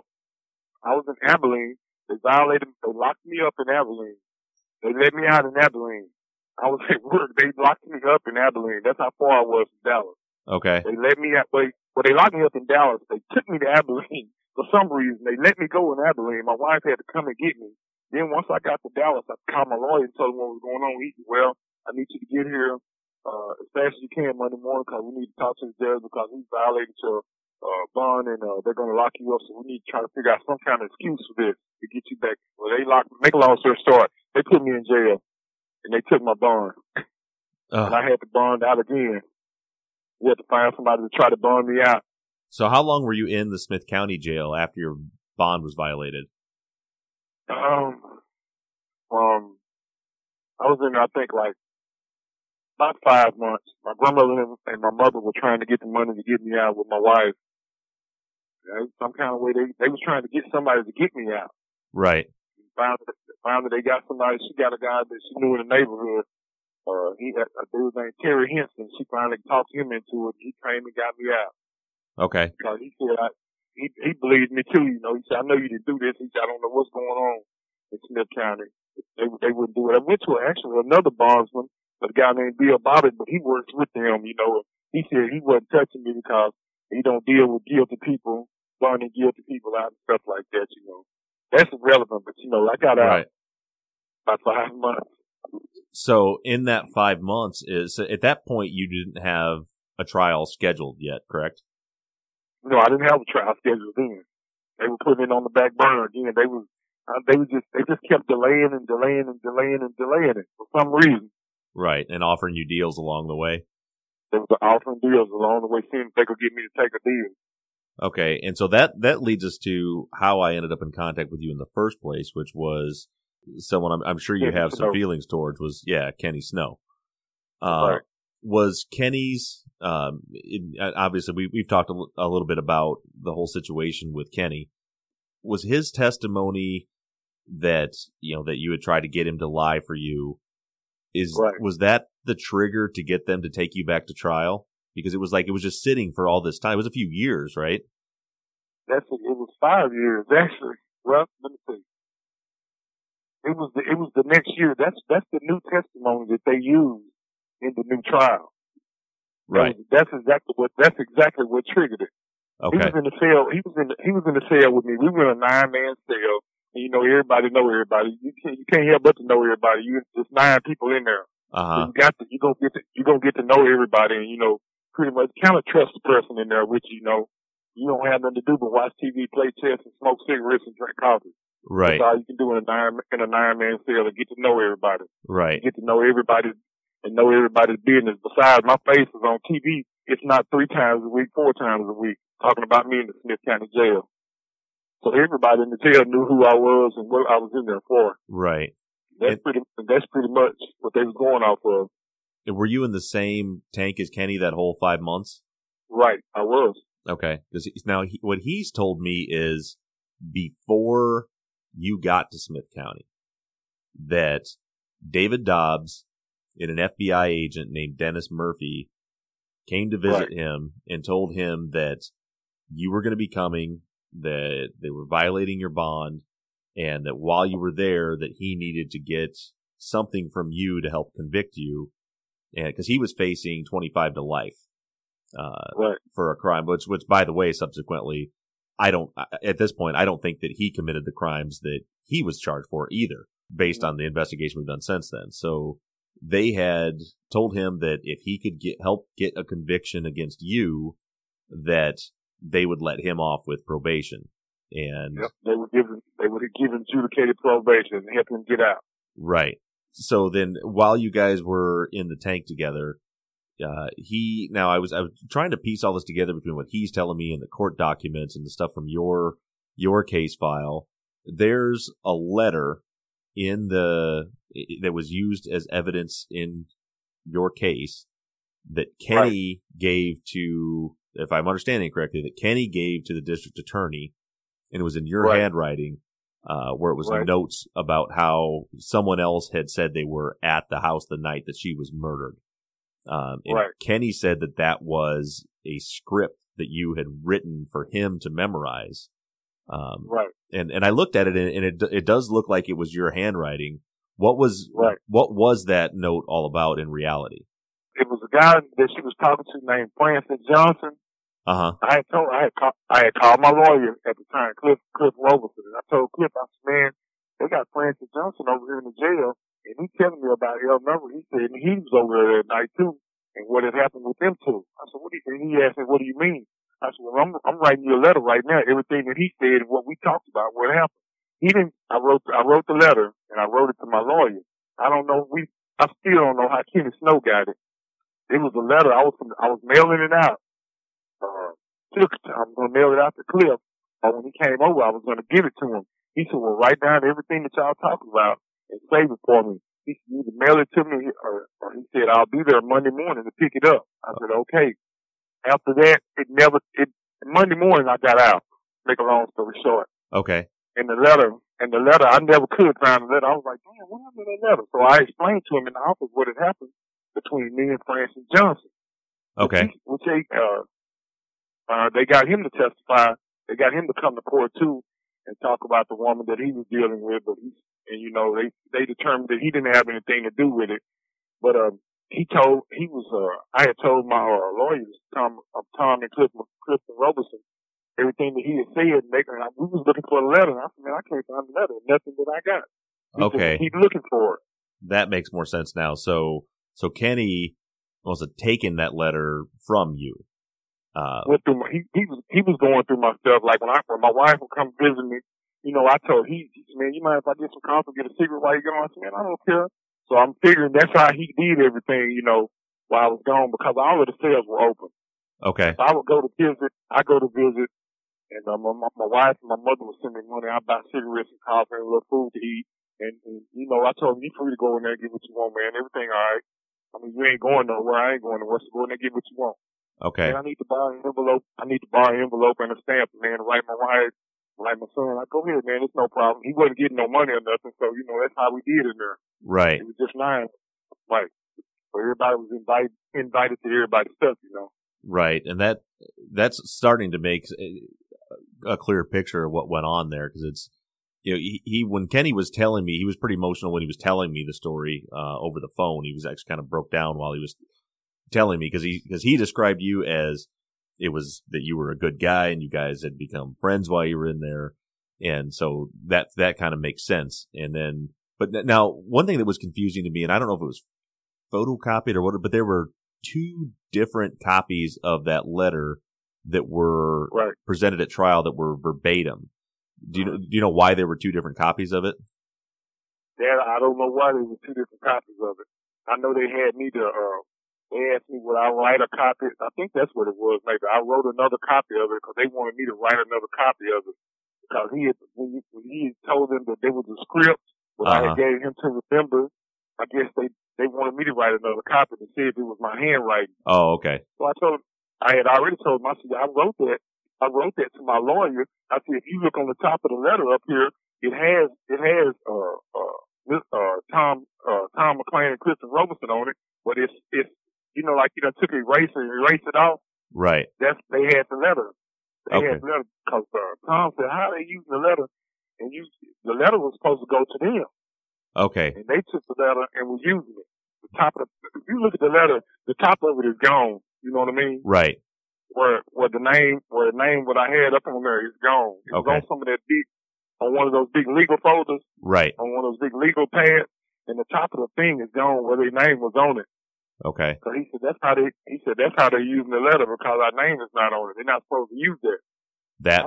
in Abilene. They locked me up in Abilene. They let me out in Abilene. I was at work. They locked me up in Abilene. That's how far I was from Dallas. Okay. They let me out, but they locked me up in Dallas. They took me to Abilene for some reason. They let me go in Abilene. My wife had to come and get me. Then once I got to Dallas, I called my lawyer and told him what was going on. He said, "Well, I need you to get here as fast as you can Monday morning because we need to talk to the judge because he's violated your bond and they're going to lock you up. So we need to try to figure out some kind of excuse for this to get you back." Well, make a long story short, they put me in jail and they took my bond. And I had to bond out again. We had to find somebody to try to bond me out. So how long were you in the Smith County jail after your bond was violated? I was in, I think, like about 5 months. My grandmother and my mother were trying to get the money to get me out with my wife. Some kind of way they was trying to get somebody to get me out. Right. Found that they got somebody. She got a guy that she knew in the neighborhood. A dude named Terry Henson. She finally talked him into it. He came and got me out. Okay. Because he said he believed me too. You know, he said, "I know you didn't do this." He said, "I don't know what's going on in Smith County. They wouldn't do it." I went to another bondsman, a guy named Bill Bobbitt, but he works with them. You know, he said he wasn't touching me because he don't deal with guilty people, bonding guilty people out and stuff like that. You know, that's irrelevant. But you know, I got out about 5 months. So in that 5 months, at that point you didn't have a trial scheduled yet, correct? No, I didn't have a trial scheduled then. They were putting it on the back burner again. They just kept delaying and delaying and delaying and delaying it for some reason. Right, and offering you deals along the way. They were offering deals along the way, seeing if they could get me to take a deal. Okay, and so that leads us to how I ended up in contact with you in the first place, which was someone I'm sure you have some feelings towards. Was Kenny Snow. Right. Was Kenny's obviously we've talked a little bit about the whole situation with Kenny. Was his testimony that that you had tried to get him to lie for you. Right. Was that the trigger to get them to take you back to trial? Because it was like it was just sitting for all this time. It was a few years, right? It was 5 years actually. Well, let me see. It was the next year. That's the new testimony that they used in the new trial. Right. That's exactly what triggered it. Okay. He was in the cell. He was in the cell with me. We were in a 9-man cell. And, everybody know everybody. You can't help but to know everybody. There's 9 people in there. Uh-huh. So you're gonna get to know everybody, and pretty much kind of trust the person in there, which you don't have nothing to do but watch TV, play chess, and smoke cigarettes and drink coffee. Right. That's all you can do in a 9-man cell to get to know everybody. Right. Get to know everybody and know everybody's business. Besides, my face is on TV. It's not 3 times a week, 4 times a week, talking about me in the Smith County Jail. So everybody in the jail knew who I was and what I was in there for. Right. That's pretty much what they was going off of. And were you in the same tank as Kenny that whole 5 months? Right, I was. Okay. Now, what he's told me is before you got to Smith County, that David Dobbs and an FBI agent named Dennis Murphy came to visit him and told him that you were going to be coming, that they were violating your bond, and that while you were there, that he needed to get something from you to help convict you, and because he was facing 25 to life for a crime, which by the way, subsequently, at this point, I don't think that he committed the crimes that he was charged for either, based on the investigation we've done since then. So they had told him that if he could help get a conviction against you, that they would let him off with probation. And yep, they would have given adjudicated probation and help him get out. Right. So then, while you guys were in the tank together, I was trying to piece all this together between what he's telling me and the court documents and the stuff from your case file. There's a letter that was used as evidence in your case that Kenny gave to, if I'm understanding correctly, that Kenny gave to the district attorney, and it was in your handwriting, where it was notes about how someone else had said they were at the house the night that she was murdered. And Kenny said that was a script that you had written for him to memorize. And I looked at it, and it does look like it was your handwriting. What was that note all about in reality? It was a guy that she was talking to named Francis Johnson. Uh-huh. I had called my lawyer at the time, Cliff Roberson, and I told Cliff, I said, man, they got Francis Johnson over here in the jail, and he's telling me about El Number. He said he was over there that night too, and what had happened with them two. I said, what do you think? He asked me, what do you mean? I said, well, I'm writing you a letter right now, everything that he said and what we talked about, what happened. I wrote the letter, and I wrote it to my lawyer. I still don't know how Kenny Snow got it. It was a letter. I was mailing it out. I'm going to mail it out to Cliff. But when he came over, I was going to give it to him. He said, well, write down everything that y'all talking about and save it for me. He said, you either mail it to me or he said, I'll be there Monday morning to pick it up. I said, okay. After that, Monday morning I got out. Make a long story short. Okay. And the letter, I never could find the letter. I was like, damn, what happened to that letter? So I explained to him in the office what had happened between me and Francis Johnson. Okay. They got him to testify. They got him to come to court too and talk about the woman that he was dealing with. But they determined that he didn't have anything to do with it. But I had told my lawyers, Tom and Clifton Roberson, everything that he had said. We was looking for a letter. And I said, man, I can't find the letter. Nothing that I got. Okay. Keep looking for it. That makes more sense now. So Kenny was taking that letter from you. He was going through my stuff. Like when my wife would come visit me, I told he said, man, you mind if I get some coffee and get a cigarette while you're gone? I said, man, I don't care. So I'm figuring that's how he did everything, while I was gone, because all of the cells were open. Okay. So I would go to visit. And my wife and my mother would send me money. I'd buy cigarettes and coffee and a little food to eat. And I told him, you free to go in there and get what you want, man. Everything all right. I mean, you ain't going nowhere. I ain't going nowhere. So go in there and get what you want. Okay. Man, I need to buy an envelope. And a stamp, man, to write my wife like my son, like, go ahead, man, it's no problem. He wasn't getting no money or nothing, so, that's how we did in there. Right. It was just nice. Right. So everybody was invited to everybody's stuff, Right. And that's starting to make a clear picture of what went on there, because it's, he when Kenny was telling me, he was pretty emotional when he was telling me the story over the phone. He was actually kind of broke down while he was telling me, because he described you as it was that you were a good guy and you guys had become friends while you were in there, and so that kind of makes sense. And then, but now one thing that was confusing to me, and I don't know if it was photocopied or what, but there were two different copies of that letter that were presented at trial that were verbatim. Do you know why there were two different copies of it? Yeah, I don't know why there were two different copies of it. I know they had me to, they asked me would I write a copy. I think that's what it was, maybe. I wrote another copy of it because they wanted me to write another copy of it. Because when he told them that there was a script, what I had gave him to remember, I guess they wanted me to write another copy to see if it was my handwriting. Oh, okay. So I had already told him, I said, I wrote that to my lawyer. I said, if you look on the top of the letter up here, it has Tom McClain and Kristen Robertson on it, but it's like took an eraser and erased it off. Right. They had the letter. They had the letter because Tom said, how are they using the letter? And the letter was supposed to go to them. Okay. And they took the letter and were using it. If you look at the letter, the top of it is gone. You know what I mean? Right. Where the name what I had up on there is gone. It was on some of that big, on one of those big legal folders. Right. On one of those big legal pads, and the top of the thing is gone where their name was on it. Okay. So he said that's how they're using the letter, because our name is not on it. They're not supposed to use that. That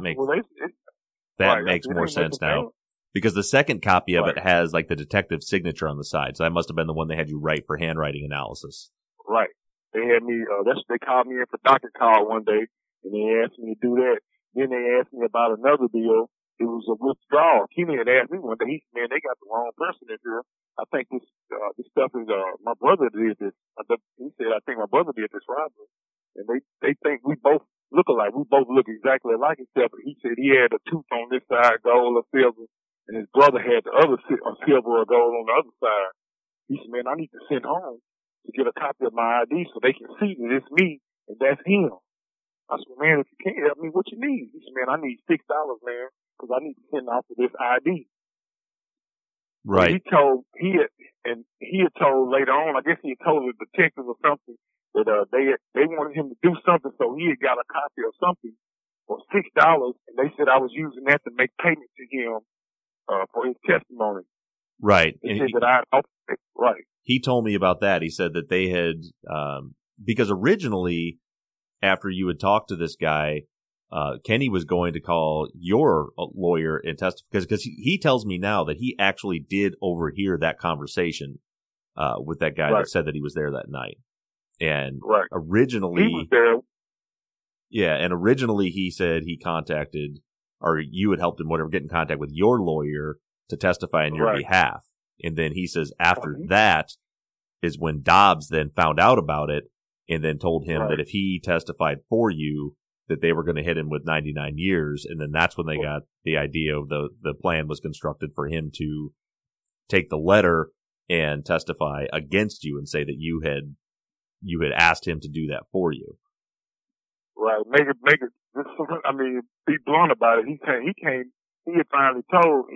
makes more sense now. Because the second copy of it has like the detective's signature on the side, so that must have been the one they had you write for handwriting analysis. Right. They had me. They called me in for docket call one day, and they asked me to do that. Then they asked me about another deal. It was a withdrawal. Kenny had asked me one day. He said, "Man, they got the wrong person in here. I think this stuff is my brother did this." He said, "I think my brother did this robbery." And they think we both look alike. We both look exactly alike, except he said he had a tooth on this side, gold or silver, and his brother had the other silver or gold on the other side. He said, "Man, I need to send home to get a copy of my ID so they can see that it's me and that's him." I said, "Man, if you can't help me, what you need?" He said, "Man, I need $6, man, because I need to send off for this ID." Right. And he had told later on, I guess he had told the detective or something, that they wanted him to do something, so he had got a copy of something for $6, and they said I was using that to make payment to him for his testimony. Right. They said that right. He told me about that. He said that they had, because originally, after you had talked to this guy, Kenny was going to call your lawyer and testify, because he tells me now that he actually did overhear that conversation with that guy that said that he was there that night. And originally, he was there. Yeah, and originally he said he contacted, or you had helped him, whatever, get in contact with your lawyer to testify on your behalf. And then he says after that is when Dobbs then found out about it and then told him that if he testified for you, that they were going to hit him with 99 years. And then that's when they got the idea of the plan was constructed for him to take the letter and testify against you and say that you had asked him to do that for you. Right. Make it, I mean, be blunt about it. He had finally told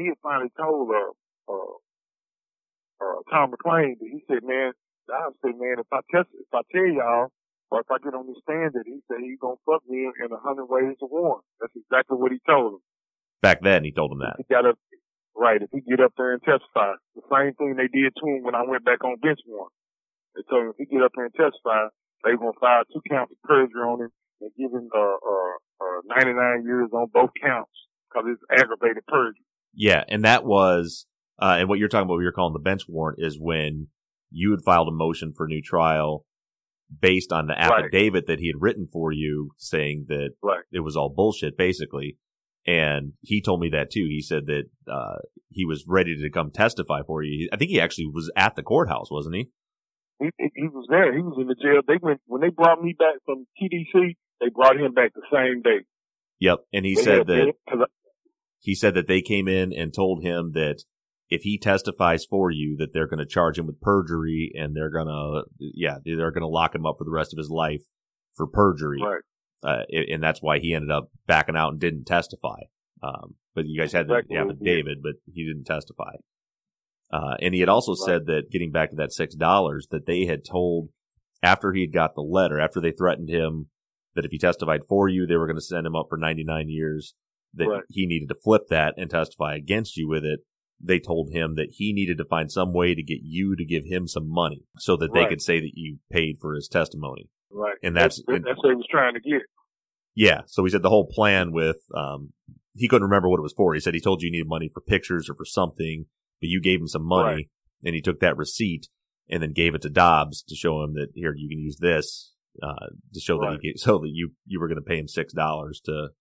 Tom McClain that he said, "Man," I said, "Man, if I tell y'all, or if I get on the stand that," he said, "he's gonna fuck me in 100 ways to one." That's exactly what he told him. Back then, he told him that. If he get up there and testify. The same thing they did to him when I went back on bench warrant. They told him if he get up there and testify, they gonna file 2 counts of perjury on him and give him 99 years on both counts because it's aggravated perjury. Yeah, and that was, and what you're talking about, what you're calling the bench warrant, is when you had filed a motion for new trial based on the affidavit that he had written for you, saying that it was all bullshit, basically. And he told me that too. He said that he was ready to come testify for you. I think he actually was at the courthouse, wasn't he? He was there. He was in the jail. When they brought me back from TDC, they brought him back the same day. Yep. And he said that He said that they came in and told him that if he testifies for you, that they're going to charge him with perjury, and they're going to lock him up for the rest of his life for perjury. Right. And that's why he ended up backing out and didn't testify. But you guys had the affidavit, but he didn't testify. And he had also said that, getting back to that $6, that they had told, after he had got the letter, after they threatened him that if he testified for you, they were going to send him up for 99 years, that he needed to flip that and testify against you with it. They told him that he needed to find some way to get you to give him some money so that they could say that you paid for his testimony. Right. And that's what he was trying to get. Yeah. So he said the whole plan with, he couldn't remember what it was for. He said he told you needed money for pictures or for something, but you gave him some money, and he took that receipt and then gave it to Dobbs to show him that, here, you can use this, to show that you were going to pay him $6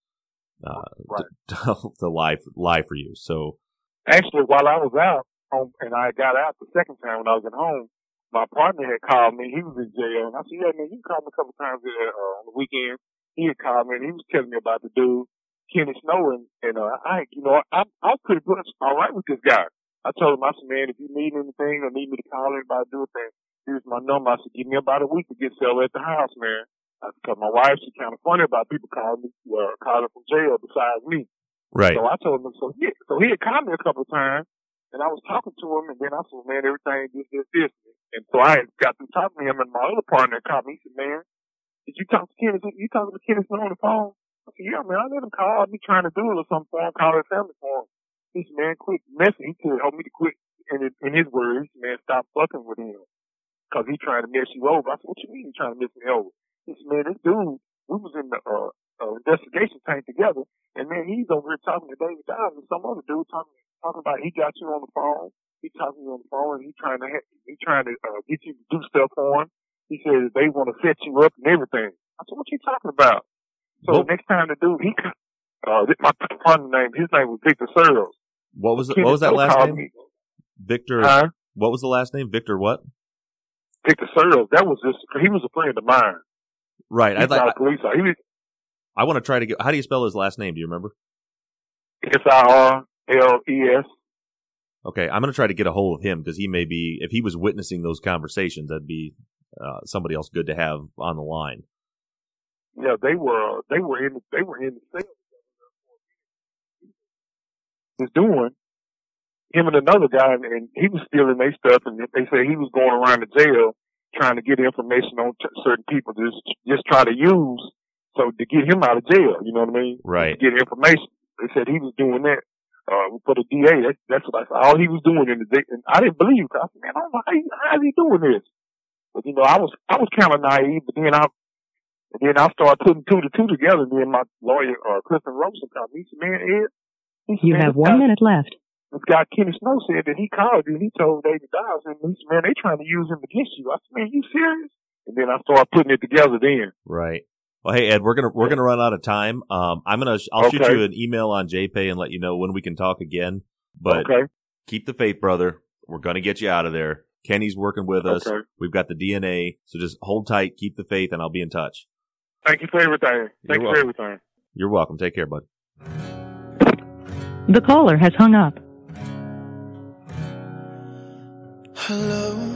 to lie for you. So actually, while I was out and I got out the second time when I was at home, my partner had called me. He was in jail, and I said, "Yeah, man, you called me a couple times on the weekend." He had called me, and he was telling me about the dude, Kenny Snow, and I pretty much all right with this guy. I told him, I said, "Man, if you need anything or need me to call anybody, do a thing, here's my number." I said, "Give me about a week to get settled at the house, man." Because my wife, she's kind of funny about people calling from jail besides me. Right. So I told him, so he had called me a couple of times, and I was talking to him, and then I said, "Man, everything this. And so I had got through talking to him, and my other partner called me. He said, "Man, did you talk to Kenny? You talking to Kenny Snow on the phone?" I said, "Yeah, man, I let him call. I'll be trying to do it or something for him, call his family for him." He said, "Man, quit messing." He told me to quit. In his words, he said, "Man, stop fucking with him, because he's trying to mess you over." I said, "What you mean he's trying to mess me over?" He said, "Man, this dude, we was in the investigation tank together, and man, he's over here talking to David Dobbs and some other dude talking about he got you on the phone. He talking to you on the phone, and he trying to get you to do stuff for him. He says they want to set you up and everything." I said, "What you talking about?" So next time the dude, my partner name, his name was Victor Searles. What was that last name? Victor. What was the last name? Victor what? Victor Searles. He was a friend of mine. Right. He's not a police officer. I want to try to get. How do you spell his last name? Do you remember? Sirles. Okay, I'm going to try to get a hold of him, because he may be, if he was witnessing those conversations, that'd be somebody else good to have on the line. Yeah, they were in the cell. Was doing him and another guy, and he was stealing their stuff, and they said he was going around the jail trying to get information on certain people to just try to use to get him out of jail. You know what I mean? Right. To get information. They said he was doing that. For the DA, that's what I said. All he was doing in the day, and I didn't believe it. I said, "Man, I don't know how is he doing this?" But I was kind of naive. But then I started putting two to two together. And then my lawyer, Clifton Rosen, called me. He said, "Man, Ed, you have 1 minute left. This guy Kenny Snow said that he called you and he told David Dobbs, and he said, "Man, they trying to use him against you." I said, "Man, you serious?" And then I started putting it together. Then right. Well, hey Ed, we're gonna run out of time. I'll shoot you an email on JPay and let you know when we can talk again. But keep the faith, brother. We're gonna get you out of there. Kenny's working with us. We've got the DNA, so just hold tight, keep the faith, and I'll be in touch. Thank you for everything. Thank you for everything. You're welcome. Take care, bud. The caller has hung up. Hello,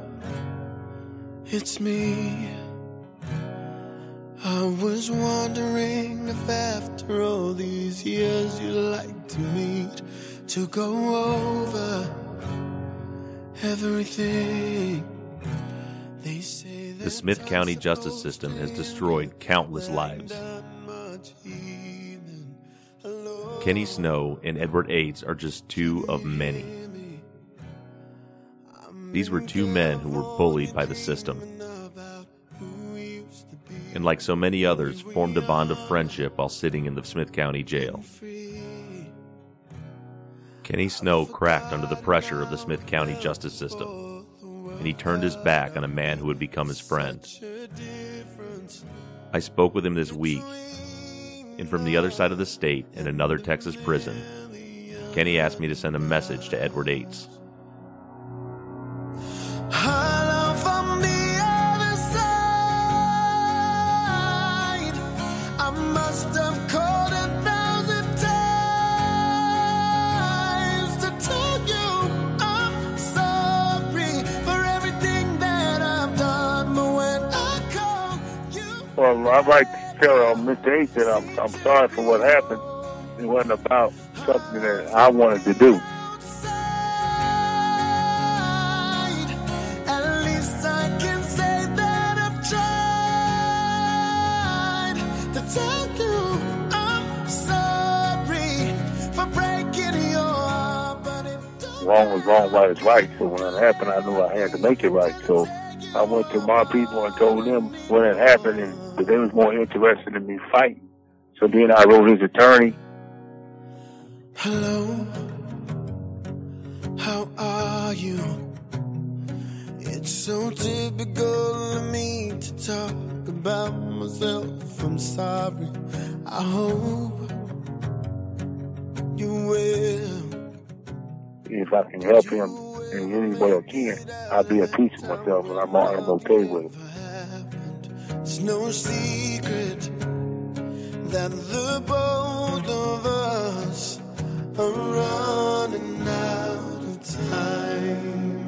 it's me. I was wondering if after all these years you'd like to meet to go over everything. They say the Smith County justice system has destroyed countless lives. Kenny Snow and Edward Yates are just two of many. These were two men who were bullied by the system, and like so many others, formed a bond of friendship while sitting in the Smith County jail. Kenny Snow cracked under the pressure of the Smith County justice system, and he turned his back on a man who would become his friend. I spoke with him this week, and from the other side of the state in another Texas prison, Kenny asked me to send a message to Edward Yates. I'd like to tell Mr. H that I'm sorry for what happened. It wasn't about something that I wanted to do. At least I can say that I've tried to tell you I'm sorry for breaking your heart, but it don't. Wrong was wrong, right is right. So when it happened, I knew I had to make it right. So I went to my people and told them when it happened, but they was more interested in me fighting. So then I wrote his attorney. Hello, how are you? It's so typical of me to talk about myself. I'm sorry, I hope you will. If I can help him in any way I can, I'll be at peace with myself, and I'm okay with it. It's no secret that the both of us are running out of time.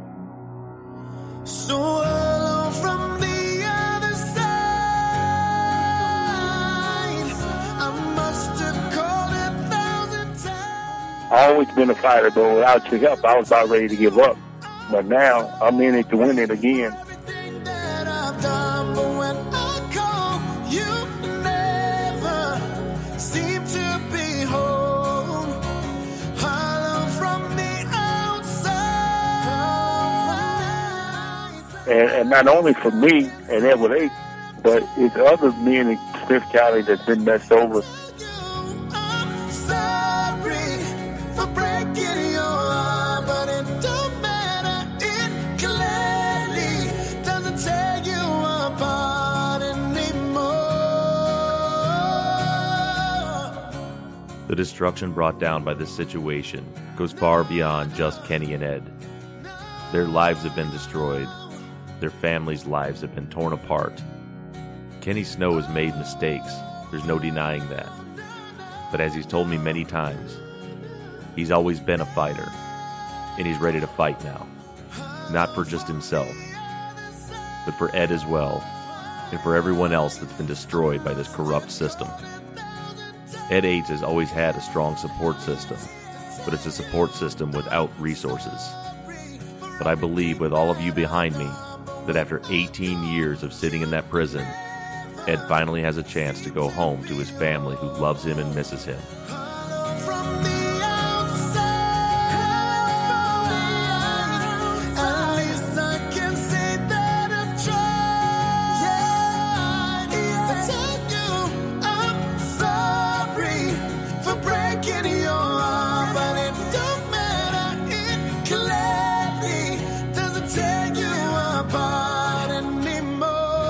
So hello from the other side. I must have called 1,000 times. I always been a fighter, but without your help, I was about ready to give up. But now I'm in it to win it again. Everything that I've done, but when I call, you never seem to be home. And not only for me and Edward H., but it's other men in Smith County that's been messed over. I'm sorry for breaking your heart, but it don't matter. It clearly doesn't tear you apart anymore. The destruction brought down by this situation goes far beyond just Kenny and Ed. Their lives have been destroyed. Their families' lives have been torn apart. Kenny Snow has made mistakes. There's no denying that. But as he's told me many times, he's always been a fighter, and he's ready to fight now. Not for just himself, but for Ed as well, and for everyone else that's been destroyed by this corrupt system. Ed H has always had a strong support system, but it's a support system without resources. But I believe with all of you behind me, that after 18 years of sitting in that prison, Ed finally has a chance to go home to his family who loves him and misses him. From the outside, at least I can say that I've tried to tell you I'm sorry for breaking your heart, but it don't matter. It clearly doesn't tear you apart anymore.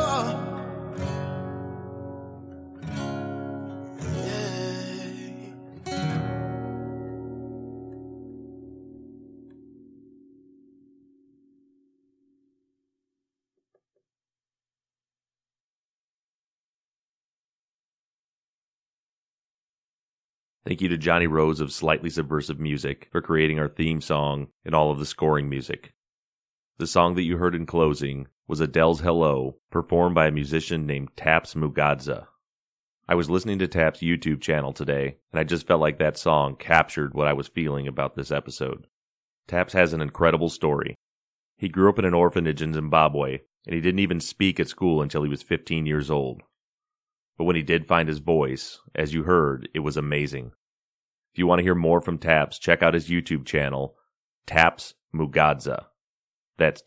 Thank you to Johnny Rose of Slightly Subversive Music for creating our theme song and all of the scoring music. The song that you heard in closing was Adele's Hello, performed by a musician named Taps Mugadza. I was listening to Taps' YouTube channel today, and I just felt like that song captured what I was feeling about this episode. Taps has an incredible story. He grew up in an orphanage in Zimbabwe, and he didn't even speak at school until he was 15 years old. But when he did find his voice, as you heard, it was amazing. If you want to hear more from Taps, check out his YouTube channel, Taps Mugadza. That's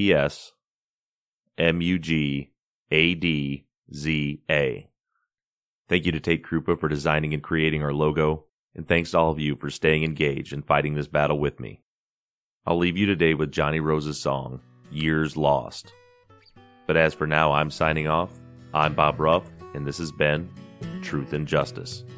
TAPSMUGADZA. Thank you to Tate Krupa for designing and creating our logo, and thanks to all of you for staying engaged and fighting this battle with me. I'll leave you today with Johnny Rose's song, Years Lost. But as for now, I'm signing off. I'm Bob Ruff, and this has been Truth and Justice.